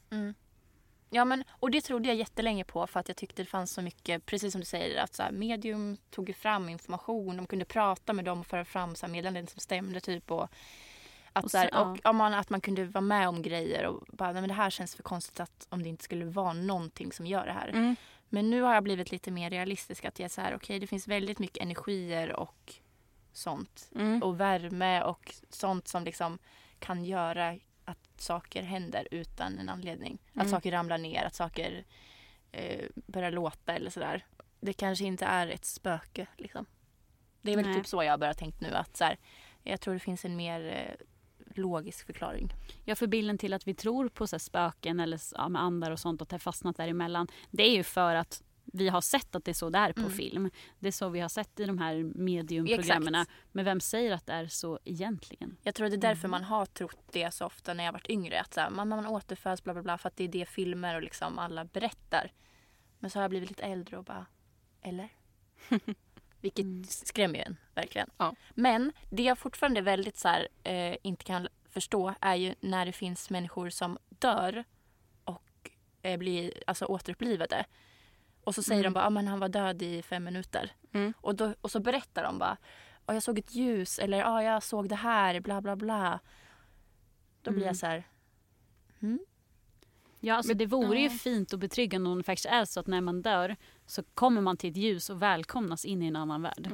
Ja, men, och det trodde jag jättelänge på, för att jag tyckte det fanns så mycket, precis som du säger, att så här, medium tog fram information, de kunde prata med dem och föra fram så här, meddelanden som stämde typ, och att, att man kunde vara med om grejer och bara, nej, men det här känns för konstigt att om det inte skulle vara någonting som gör det här. Men nu har jag blivit lite mer realistisk, att jag är så här, okej, det finns väldigt mycket energier och sånt och värme och sånt som liksom kan göra att saker händer utan en anledning. Att saker ramlar ner, att saker börjar låta eller sådär. Det kanske inte är ett spöke liksom. Det är väl typ så jag har börjat tänkt nu, att så här, jag tror det finns en mer logisk förklaring. Ja, för bilden till att vi tror på så här, spöken eller med andar och sånt och att det har fastnat däremellan, det är ju för att vi har sett att det är så där på film. Det är så vi har sett i de här mediumprogrammerna. Men vem säger att det är så egentligen? Jag tror det är därför man har trott det så ofta när jag varit yngre. Att så här, man återföds bla bla bla, för att det är det filmer och liksom alla berättar. Men så har jag blivit lite äldre och bara, eller? Vilket skrämmer ju en, verkligen. Ja. Men det jag fortfarande väldigt så här, inte kan förstå är ju när det finns människor som dör och blir alltså återupplivade. Och så säger de bara, men han var död i 5 minuter. Och så berättar de bara, jag såg ett ljus, eller jag såg det här, bla bla bla. Då blir jag så här, Ja, alltså det vore ju fint och betryggande om det faktiskt är så att när man dör så kommer man till ett ljus och välkomnas in i en annan värld.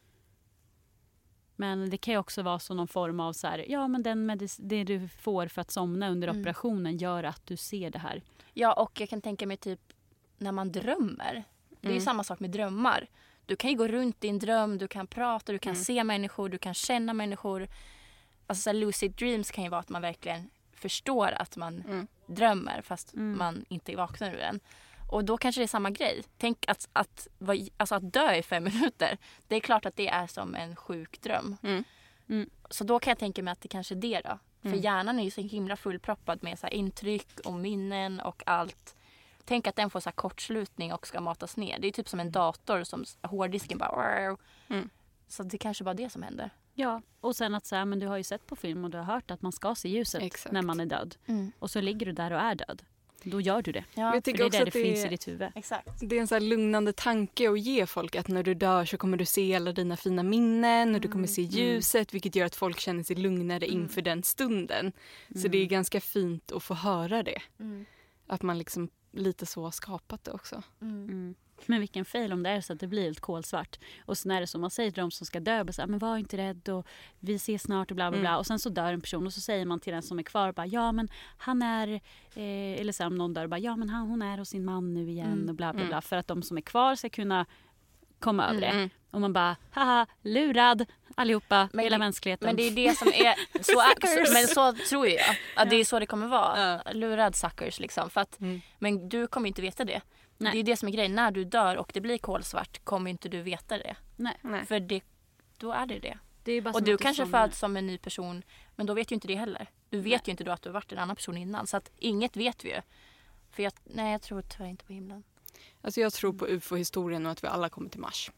Men det kan ju också vara så någon form av så här, men det du får för att somna under operationen gör att du ser det här. Ja, och jag kan tänka mig typ när man drömmer. Det är ju samma sak med drömmar. Du kan ju gå runt i en dröm, du kan prata, du kan se människor, du kan känna människor. Alltså så här, lucid dreams kan ju vara att man verkligen förstår att man drömmer fast man inte vaknar ur den. Och då kanske det är samma grej. Tänk att dö i 5 minuter. Det är klart att det är som en sjuk dröm. Så då kan jag tänka mig att det kanske är det då. För hjärnan är ju så himla fullproppad med så här intryck och minnen och allt. Tänk att den får så här kortslutning och ska matas ner. Det är typ som en dator som hårddisken bara... Så det kanske bara det som händer. Ja, och sen att säga, men du har ju sett på film och du har hört att man ska se ljuset när man är död. Och så ligger du där och är död. Då gör du det. Ja, för det är där det finns i ditt huvud. Exakt. Det är en så här lugnande tanke att ge folk, att när du dör så kommer du se alla dina fina minnen och du kommer se ljuset, vilket gör att folk känner sig lugnare inför den stunden. Så det är ganska fint att få höra det. Att man liksom lite så har skapat det också. Men vilken fail om det är så att det blir helt kolsvart. Och sen är det som man säger till de som ska dö, men var inte rädd och vi ses snart och bla bla bla. Och sen så dör en person och så säger man till den som är kvar bara, men han är eller så om någon dör bara, men hon är hos sin man nu igen och bla bla bla. För att de som är kvar ska kunna komma över det. Och man bara, haha, lurad allihopa, Men hela det- mänskligheten. Men det är det som är men så tror jag att det är så det kommer vara. Lurad suckers liksom. För att, men du kommer inte veta det. Nej. Det är det som är grejen. När du dör och det blir kolsvart kommer inte du veta det. Nej. För då är det. Det är bara Och som du att kanske somnar. föds som en ny person. Men då vet ju inte det heller. Du vet ju inte då att du har varit en annan person innan. Så att inget vet vi ju. För jag tror tyvärr inte på himlen. Alltså jag tror på UFO-historien och att vi alla kommer till Mars.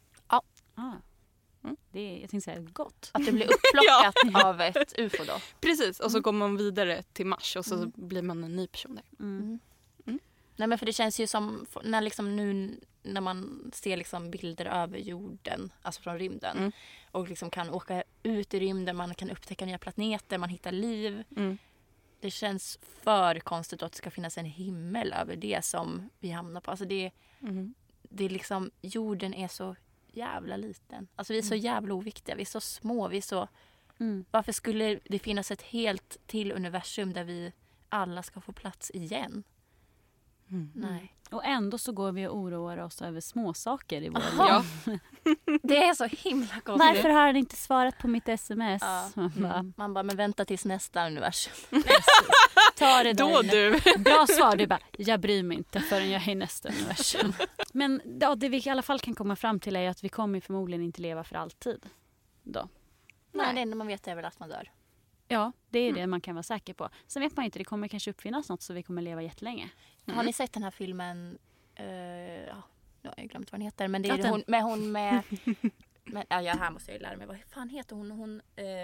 Det är, jag tänkte säga, gott. Att det blir upplockat av ett UFO då. Precis, och så kommer man vidare till Mars och så blir man en ny person där. Nej, men för det känns ju som när liksom nu när man ser liksom bilder över jorden, alltså från rymden och liksom kan åka ut i rymden, man kan upptäcka nya planeter, man hittar liv. Det känns för konstigt att det ska finnas en himmel över det som vi hamnar på. Alltså det är liksom, jorden är så jävla liten. Alltså vi är så jävla oviktiga, vi är så små, vi är så varför skulle det finnas ett helt till universum där vi alla ska få plats igen? Nej. Och ändå så går vi och oroar oss över småsaker i vår liv. Ja. Det är så himla konstigt. Varför har han inte svarat på mitt sms? Ja. Man bara, Man bara, men vänta tills nästa universum. ta det Då där. du. Bra svar, du bara, jag bryr mig inte förrän jag är i nästa universum. Men ja, det vi i alla fall kan komma fram till är att vi kommer förmodligen inte leva för alltid. Då. Nej, det enda man vet är väl att man dör. Ja, det är det man kan vara säker på. Sen vet man inte, det kommer kanske uppfinnas något så vi kommer leva jättelänge. Har ni sett den här filmen? Nu har jag glömt vad den heter. Men det är Ja, den. hon med... men, här måste jag lära mig. Vad fan heter hon?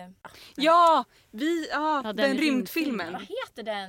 Den den rymdfilmen. Vad heter den?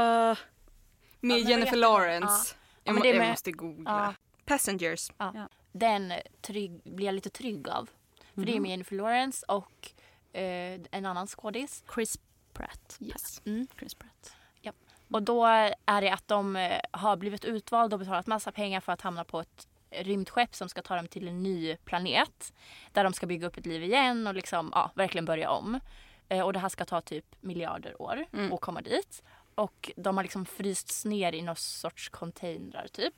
Med men Jennifer vad Lawrence. Ja, men det är Jag med- måste googla. Ja. Passengers. Ja. Den blir jag lite trygg av. För det är med Jennifer Lawrence och en annan skådis. Chris Pratt. Yes. Chris Pratt. Och då är det att de har blivit utvalda och betalat massa pengar för att hamna på ett rymdskepp som ska ta dem till en ny planet. Där de ska bygga upp ett liv igen och liksom, verkligen börja om. Och det här ska ta typ miljarder år att komma dit. Och de har liksom frysts ner i någon sorts containrar typ.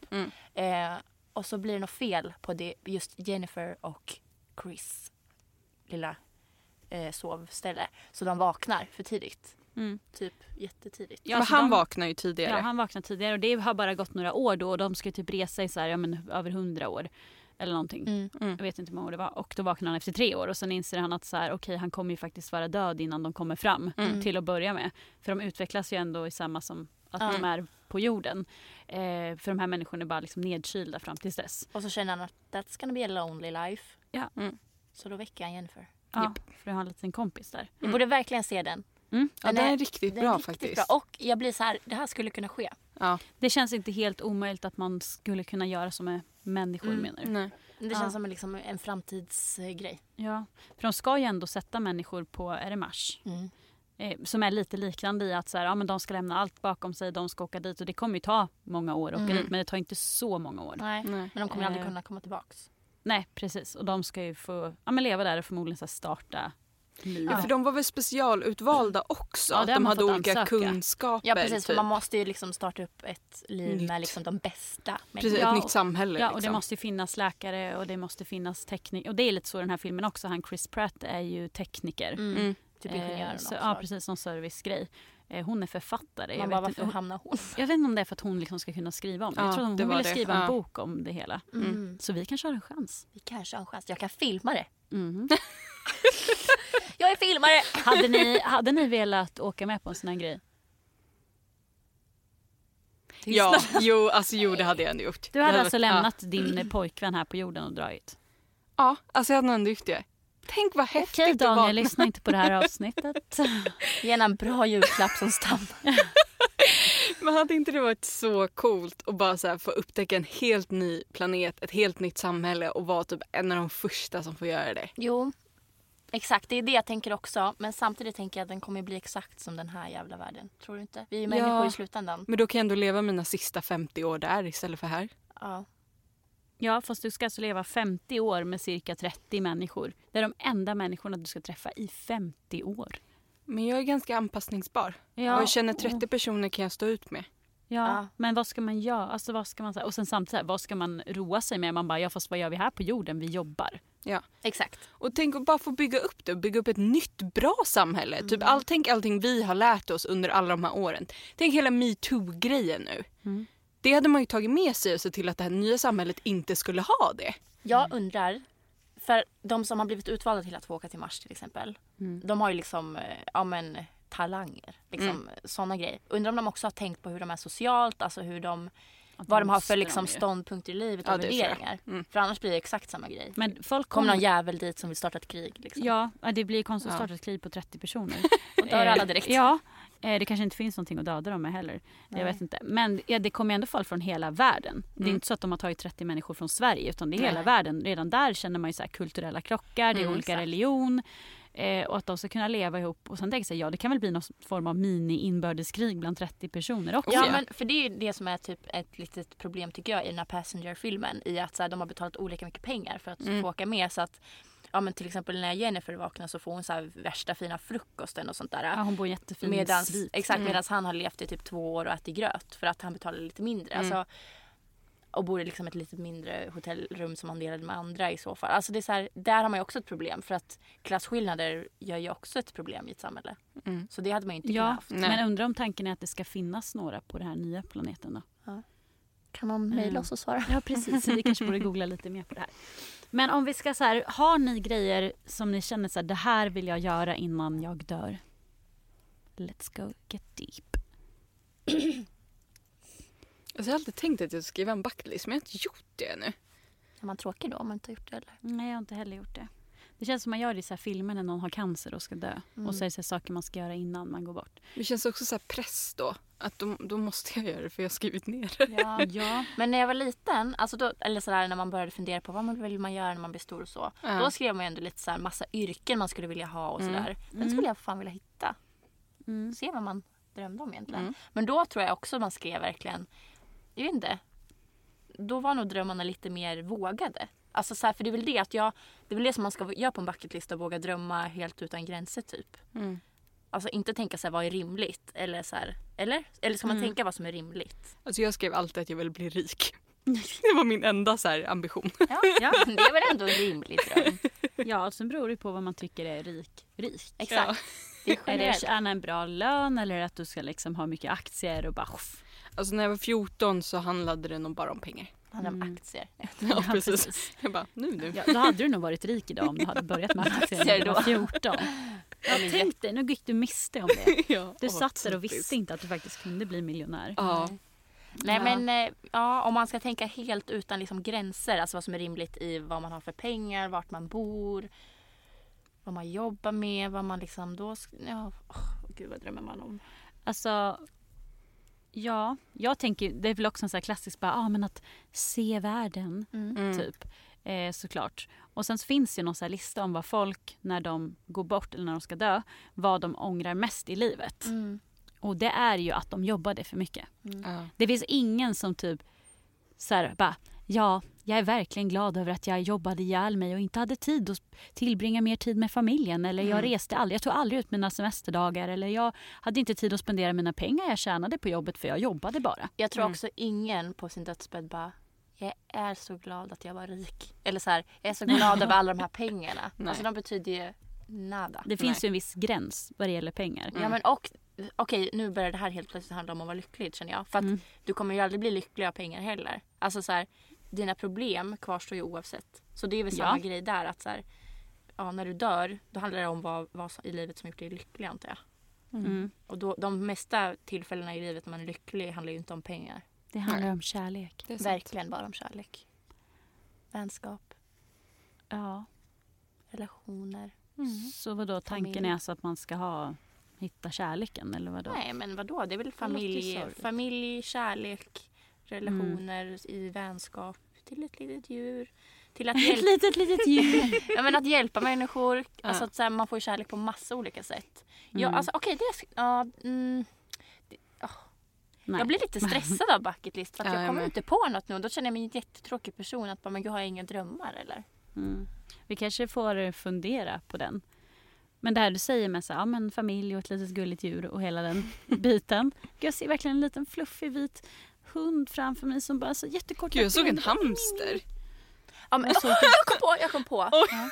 Och så blir det något fel på det, just Jennifer och Chris lilla sovställe. Så de vaknar för tidigt. Typ jättetidigt. Ja, Men så han vaknar ju tidigare. Ja, han vaknar tidigare och det har bara gått några år då och de ska typ resa i så här, över 100 år eller någonting. Jag vet inte hur många år det var. Och då vaknar han efter 3 år och sen inser han att så här, okej, han kommer ju faktiskt vara död innan de kommer fram till att börja med. För de utvecklas ju ändå i samma som att de är på jorden. För de här människorna är bara liksom nedkylda fram tills dess. Och så känner han att that's gonna be a lonely life. Ja, Så då väcker han Jennifer. ja för jag har en liten kompis där. Jag borde verkligen se den. Ja, den är riktigt den bra är riktigt faktiskt. Bra. Och jag blir så här, det här skulle kunna ske. Ja. Det känns inte helt omöjligt att man skulle kunna göra som med människor menar du? Nej. Det känns som liksom en framtidsgrej. Ja, för de ska ju ändå sätta människor på, är det Mars? Som är lite liknande i att så här, men de ska lämna allt bakom sig, de ska åka dit och det kommer ju ta många år att åka dit, men det tar inte så många år. Nej. Men de kommer aldrig kunna komma tillbaks. Nej, precis. Och de ska ju få leva där och förmodligen så här starta liv. Ja, för de var väl specialutvalda också? Ja, att det har de man hade fått olika ansöka. kunskaper. Ja, precis. För typ. man måste ju liksom starta upp ett liv Nytt. med liksom de bästa. Precis, Ja, ett nytt samhälle. Ja, och det liksom. måste ju finnas läkare och det måste finnas teknik. Och det är lite så i den här filmen också. Han Chris Pratt är ju tekniker. Typ ingenjör. Så, ja, precis, som servicegrej. Hon är författare. Man bara, varför hamnar hon? Jag vet inte om det är för att hon liksom ska kunna skriva om det. Ja, Jag tror att det hon var ville det. skriva en Ja. bok om det hela. Så vi kanske har en chans. Vi kanske har en chans. Jag kan filma det. Mm. Jag är filmare! Hade ni velat åka med på en sån här grej? Ja, jo, det hade jag ändå gjort. Du hade Det alltså varit- lämnat din pojkvän här på jorden och dragit? Ja, alltså jag hade ändå gjort det. Tänk vad häftigt Okej det var. Daniel, lyssna inte på det här avsnittet. Ge henne en bra julklapp som stannar. Men hade inte det varit så coolt att bara så här få upptäcka en helt ny planet, ett helt nytt samhälle och vara typ en av de första som får göra det? Jo, exakt. Det är det jag tänker också. Men samtidigt tänker jag att den kommer bli exakt som den här jävla världen. Tror du inte? Vi är människor i slutändan. Men då kan jag ändå leva mina sista 50 år där istället för här. Ja. Ja, fast du ska alltså leva 50 år med cirka 30 människor. Det är de enda människorna du ska träffa i 50 år. Men jag är ganska anpassningsbar. Ja, Och jag känner 30 personer kan jag stå ut med. Ja, men vad ska man göra? Alltså vad ska man säga? Och sen samtidigt, vad ska man roa sig med? Man bara, ja fast vad gör vi här på jorden? Vi jobbar. Ja, exakt. Och tänk att bara få bygga upp ett nytt bra samhälle. Typ tänk allting vi har lärt oss under alla de här åren. Tänk hela MeToo-grejen nu. Det hade man ju tagit med sig och se till att det här nya samhället inte skulle ha det. Jag undrar, för de som har blivit utvalda till att få åka till Mars till exempel. De har ju liksom, talanger. Liksom, sådana grejer. Undrar om de också har tänkt på hur de är socialt, alltså hur vad de har för liksom ståndpunkter i livet och värderingar. För annars blir det exakt samma grej. Men folk kommer någon jävel dit som vill starta ett krig. Liksom. Ja, det blir konstigt att starta ett krig på 30 personer. Och dör alla direkt. Ja, det kanske inte finns någonting att döda dem med heller. Nej. Jag vet inte. Men det kommer ändå folk från hela världen. Det är inte så att de har tagit 30 människor från Sverige, utan det är hela världen. Redan där känner man ju så här kulturella krockar, det är olika religion. Och att de ska kunna leva ihop. Och sen tänker jag, det kan väl bli någon form av mini-inbördeskrig bland 30 personer också. Ja, men för det är ju det som är typ ett litet problem tycker jag i den här Passenger-filmen. I att så här, de har betalat olika mycket pengar för att få åka med. Så att, ja men till exempel när Jennifer vaknar så får hon så här värsta fina frukosten och sånt där. Ja, hon bor jättefin svit. Exakt, medan han har levt i typ 2 år och ätit gröt. För att han betalar lite mindre. Alltså, och bor i liksom ett lite mindre hotellrum som han delade med andra i så fall. Alltså det är så här, där har man ju också ett problem. För att klasskillnader gör ju också ett problem i ett samhälle. Så det hade man ju inte kunnat haft. Men undrar om tanken är att det ska finnas några på den här nya planeten då? Ja. Kan någon mejla oss och svara? Ja, precis. Vi kanske borde googla lite mer på det här. Men om vi ska så här, har ni grejer som ni känner så här, det här vill jag göra innan jag dör? Let's go get deep. Alltså, jag har alltid tänkt att jag ska skriva en bucketlist, men jag har inte gjort det nu. Är man tråkig då om man inte har gjort det? Eller? Nej, jag har inte heller gjort det. Det känns som man gör det i så här filmer när någon har cancer och ska dö. Och så är det så här saker man ska göra innan man går bort. Det känns också så här press då. Att då måste jag göra det för jag har skrivit ner det. Ja. Men när jag var liten, alltså då, eller så där, när man började fundera på vad man vill man göra när man blir stor och så. Då skrev man ju ändå lite så här massa yrken man skulle vilja ha och sådär. Den skulle jag fan vilja hitta. Se vad man drömde om egentligen. Men då tror jag också man skrev verkligen, jag vet inte, då var nog drömmarna lite mer vågade. Alltså så här, för det är väl det att det är väl det som man ska göra på en bucketlist och våga drömma helt utan gränser typ. Alltså inte tänka så här, vad är rimligt eller så här, eller ska man tänka vad som är rimligt? Alltså jag skrev alltid att jag vill bli rik. Det var min enda så här ambition. Ja, det är väl ändå en rimlig dröm. Ja, sen beror det på vad man tycker är rik. Exakt. Ja. Är det att tjäna en bra lön eller att du ska liksom ha mycket aktier och bara... Alltså när jag var 14 så handlade det nog bara om pengar. Handlade om aktier. Ja, precis. Jag bara, nu. Ja, då hade du nog varit rik idag om du hade börjat med aktier när du var 14. Jag tänkte, nu gick du miste om det. Du satt där och visste inte att du faktiskt kunde bli miljonär. Ja. Nej men om man ska tänka helt utan liksom gränser, alltså vad som är rimligt i vad man har för pengar, vart man bor, vad man jobbar med, vad man liksom då... Gud, vad drömmer man om? Alltså... Ja, jag tänker, det är väl också en sån här klassisk men att se världen, typ, såklart. Och sen så finns det ju någon sån här lista om vad folk, när de går bort eller när de ska dö, vad de ångrar mest i livet. Och det är ju att de jobbade för mycket. Det finns ingen som typ så här, jag är verkligen glad över att jag jobbade ihjäl mig och inte hade tid att tillbringa mer tid med familjen. Eller jag reste aldrig, jag tog aldrig ut mina semesterdagar. Eller jag hade inte tid att spendera mina pengar jag tjänade på jobbet för jag jobbade bara. Jag tror också ingen på sin dödsbädd bara, jag är så glad att jag var rik. Eller så här, jag är så glad över alla de här pengarna. Alltså de betyder ju nada. Det finns ju en viss gräns vad det gäller pengar. Ja men okej, nu börjar det här helt plötsligt handla om att vara lycklig känner jag. För att du kommer ju aldrig bli lycklig av pengar heller. Alltså så här, dina problem kvarstår ju oavsett. Så det är väl samma grej där att så här, när du dör då handlar det om vad i livet som gjort dig lycklig antar jag. Och då, de mesta tillfällena i livet när man är lycklig handlar ju inte om pengar. Det handlar om kärlek. Det är verkligen bara om kärlek. Vänskap. Ja. Relationer. Så vadå, tanken är alltså att man ska hitta kärleken eller vadå? Nej men vadå, det är väl familj, kärlek, relationer i vänskap till ett litet djur. Till att ett litet djur. Ja men att hjälpa människor. Alltså att så här, man får kärlek på massa olika sätt. Ja, alltså okej, jag blir lite stressad av bucketlist för att jag kommer inte på något nu. Då känner jag mig en jättetråkig person att jag har inga drömmar eller. Vi kanske får fundera på den. Men det här du säger med så här, ja, men familj och ett litet gulligt djur och hela den biten. Jag ser verkligen en liten fluffig vit hund framför mig som bara så jättekort. Gud, jag såg en hamster. Ja, men, jag kom på.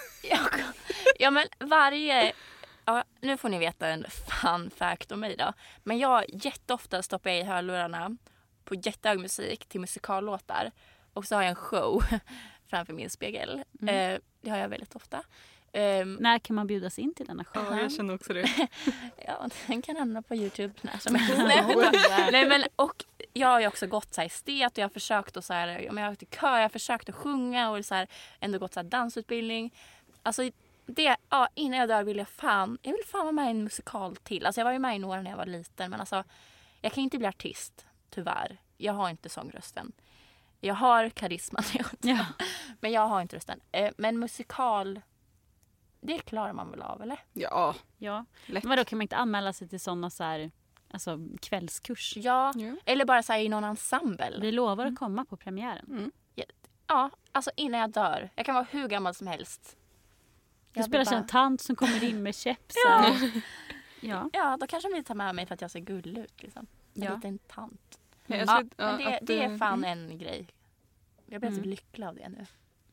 Ja, men varje... Ja, nu får ni veta en fun fact om mig då. Men jag jätteofta stoppar i hörlurarna på jättehög musik till musikallåtar. Och så har jag en show framför min spegel. Det har jag väldigt ofta. När kan man bjudas in till denna show? Ja, jag känner också det. Ja, den kan hamna på YouTube när som helst. Nej, men och jag har ju också gått så här estet och jag har försökt att så här, jag har gått i kör, jag har försökt att sjunga och så här, ändå gått så här dansutbildning. Alltså det, ja, innan jag dör vill jag vill fan vara med i en musikal till. Alltså jag var ju med i några när jag var liten, men alltså jag kan inte bli artist, tyvärr. Jag har inte sångrösten. Jag har karisman, ja. Men jag har inte rösten. Men musikal, det klarar man väl av, eller? Ja. Men vadå, kan man inte anmäla sig till sådana så här, alltså kvällskurs? Ja, eller bara så här i någon ensemble. Vi lovar att komma på premiären. Ja, alltså innan jag dör. Jag kan vara hur gammal som helst. Du spelar sig en tant som kommer in med käpsen. Ja, då kanske de vill ta med mig för att jag ser gullig ut. Liksom. En liten tant. Men det är fan en grej. Jag blir så lycklig av det nu.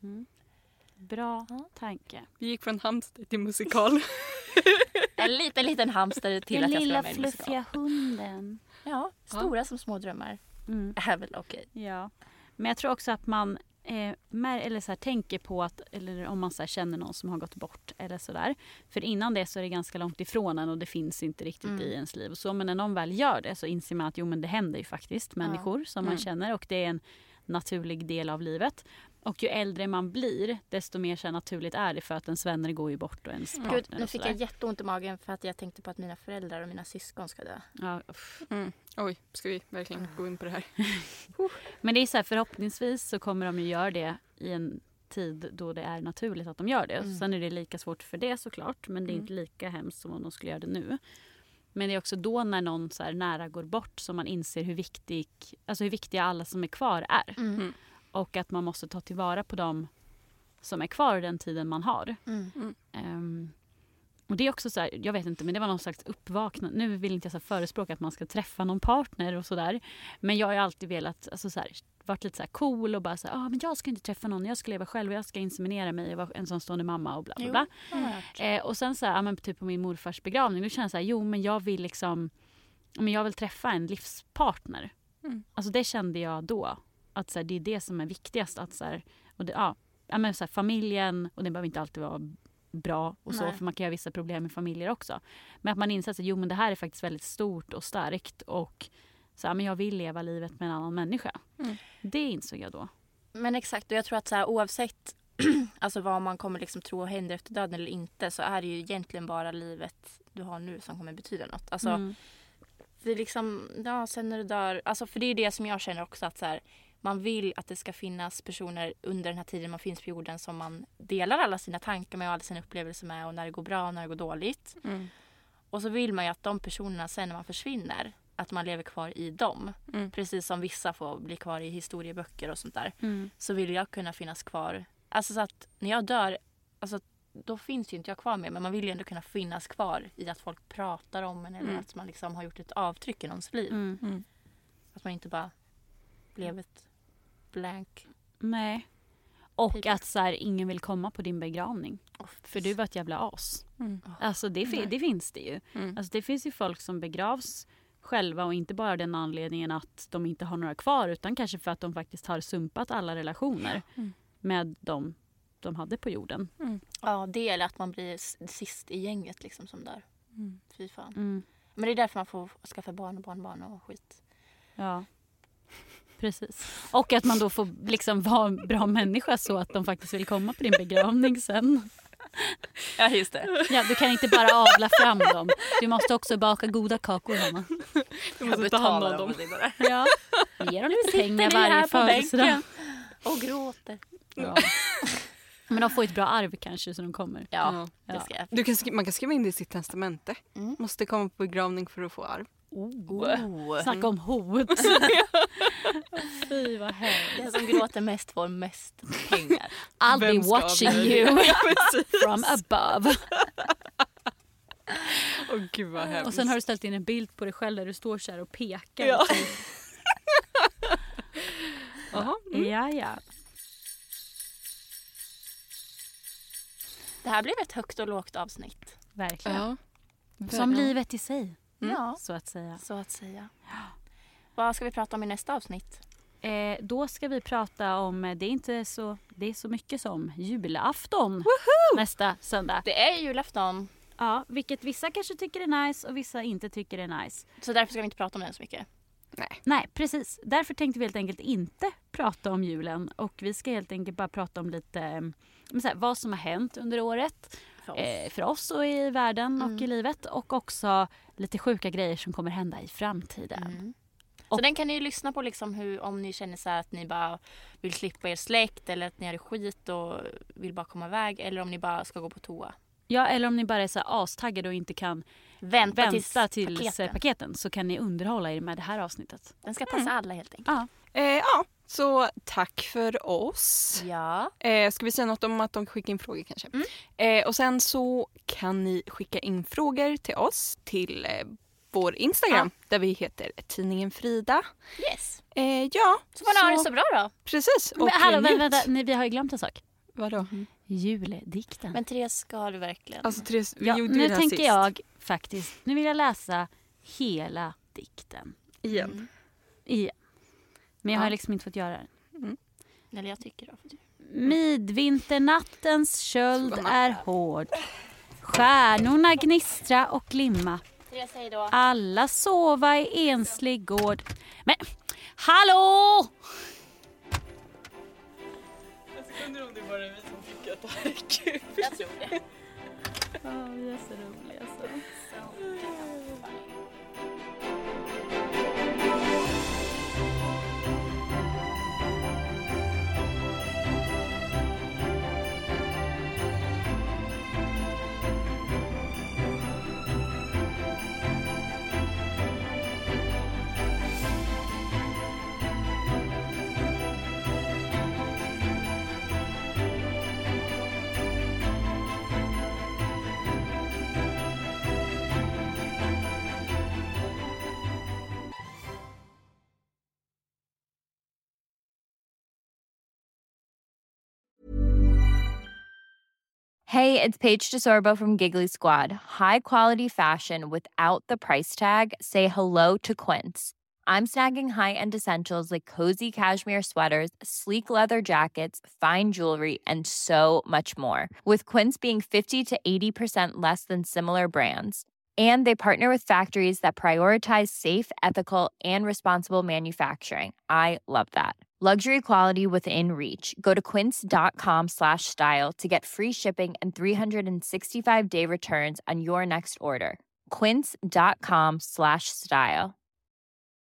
Bra tanke. Vi gick från hamster till musikal. En liten hamster till att jag ska vara med i musikal. Den lilla fluffiga hunden. Ja, stora som små drömmar. Är väl okej. Ja, men jag tror också att man eller så här, tänker på att, eller om man så här, känner någon som har gått bort eller sådär. För innan det så är det ganska långt ifrån en och det finns inte riktigt i ens liv. Så, men när någon väl gör det så inser man att det händer ju faktiskt människor som man känner och det är en naturlig del av livet. Och ju äldre man blir, desto mer så naturligt är det för att ens vänner går ju bort och ens partner. Gud, nu fick jag jätteont i magen för att jag tänkte på att mina föräldrar och mina syskon ska dö. Ja, Oj, ska vi verkligen gå in på det här? Men det är så här, förhoppningsvis så kommer de ju göra det i en tid då det är naturligt att de gör det. Sen är det lika svårt för det såklart, men det är inte lika hemskt som om de skulle göra det nu. Men det är också då när någon så här nära går bort som man inser hur viktiga alla som är kvar är. Och att man måste ta tillvara på dem som är kvar den tiden man har. Och det är också så här, jag vet inte, men det var någon slags uppvaknande. Nu vill inte jag så här förespråka att man ska träffa någon partner och sådär. Men jag har ju alltid velat, alltså så här, varit lite så här cool och bara så här, men jag ska inte träffa någon, jag ska leva själv och jag ska inseminera mig och vara en sån stående mamma och bla bla bla. Och sen så här, men typ på min morfars begravning, då känner jag så här, men jag vill liksom, men jag vill träffa en livspartner. Alltså det kände jag då. Att så här, det är det som är viktigast. Att, så här, och det, men, så här, familjen, och det behöver inte alltid vara bra och så, för man kan ha vissa problem med familjer också. Men att man inser att men det här är faktiskt väldigt stort och starkt och så här, men jag vill leva livet med en annan människa. Det insåg jag då. Men exakt, och jag tror att så här, oavsett alltså vad man kommer liksom tro händer efter döden eller inte, så är det ju egentligen bara livet du har nu som kommer betyda något. Alltså, det är liksom, sen när du dör, alltså för det är det som jag känner också, att så här, man vill att det ska finnas personer under den här tiden man finns på jorden som man delar alla sina tankar med och alla sina upplevelser med, och när det går bra och när det går dåligt. Och så vill man ju att de personerna sen när man försvinner, att man lever kvar i dem. Precis som vissa får bli kvar i historieböcker och sånt där. Så vill jag kunna finnas kvar. Alltså så att när jag dör, alltså då finns ju inte jag kvar med, men man vill ju ändå kunna finnas kvar i att folk pratar om en eller att man liksom har gjort ett avtryck i någons liv. Att man inte bara lever ett blank. Nej. Och att så här, ingen vill komma på din begravning. För du var ett jävla as. Alltså det finns det ju. Alltså det finns ju folk som begravs själva och inte bara den anledningen att de inte har några kvar, utan kanske för att de faktiskt har sumpat alla relationer med dem de hade på jorden. Ja, det är att man blir sist i gänget liksom som där. Fy fan. Men det är därför man får skaffa barn och barnbarn och skit. Ja. Precis. Och att man då får liksom vara en bra människa så att de faktiskt vill komma på din begravning sen. Ja, just det. Ja, du kan inte bara avla fram dem. Du måste också baka goda kakor, Hanna. Du måste ta hand om dem. Ja. Ge dem lite pengar varje födelsedag. Och gråter. Ja. Men de får ett bra arv kanske så de kommer. Ja. Det ska jag. Man kan skriva in det i sitt testamente. Måste komma på begravning för att få arv. Snacka om hot. Fy vad hemskt. Den som gråter mest får mest pengar. I'll be watching you from above. Åh gud vad hemskt. Och sen har du ställt in en bild på dig själv där du står så här och pekar. Ja. Ja. Det här blev ett högt och lågt avsnitt. Verkligen. Som livet i sig. Ja, Så att säga. så att säga. Vad ska vi prata om i nästa avsnitt? Då ska vi prata om, det är så mycket som julafton nästa söndag. Det är julafton. Ja, vilket vissa kanske tycker är nice och vissa inte tycker är nice. Så därför ska vi inte prata om det så mycket. Nej, precis. Därför tänkte vi helt enkelt inte prata om julen. Och vi ska helt enkelt bara prata om lite vad som har hänt under året. För oss och i världen och i livet. Och också lite sjuka grejer som kommer hända i framtiden. Så den kan ni lyssna på liksom om ni känner så här att ni bara vill slippa er släkt. Eller att ni har skit och vill bara komma iväg. Eller om ni bara ska gå på toa. Ja, eller om ni bara är så här astaggade och inte kan vänta tills paketen. Så kan ni underhålla er med det här avsnittet. Den ska passa alla helt enkelt. Ja, så tack för oss. Ja. Ska vi säga något om att de skickar in frågor kanske? Och sen så kan ni skicka in frågor till oss till vår Instagram där vi heter Tidningen Frida. Yes. Så får ni ha det så bra då. Precis. Men hallå, vänta, vi har ju glömt en sak. Vadå? Juledikten. Men Therese, ska du verkligen? Alltså Therese, vi gjorde nu det tänker sist. jag faktiskt, nu vill jag läsa hela dikten. Igen. Men jag har liksom inte fått göra det. Eller jag tycker då. Midvinternattens köld är hård. Stjärnorna gnistra och glimma. Therese, säg då. Alla sova i enslig gård. Men, hallå! Jag undrar om det bara är vi som tycker att det här är kul. Jag tror det. Ja, vi är så roliga så. Hey, it's Paige DeSorbo from Giggly Squad. High quality fashion without the price tag. Say hello to Quince. I'm snagging high-end essentials like cozy cashmere sweaters, sleek leather jackets, fine jewelry, and so much more. With Quince being 50 to 80% less than similar brands. And they partner with factories that prioritize safe, ethical, and responsible manufacturing. I love that. Luxury quality within reach. Go to quince.com/style to get free shipping and 365-day returns on your next order. Quince.com/style.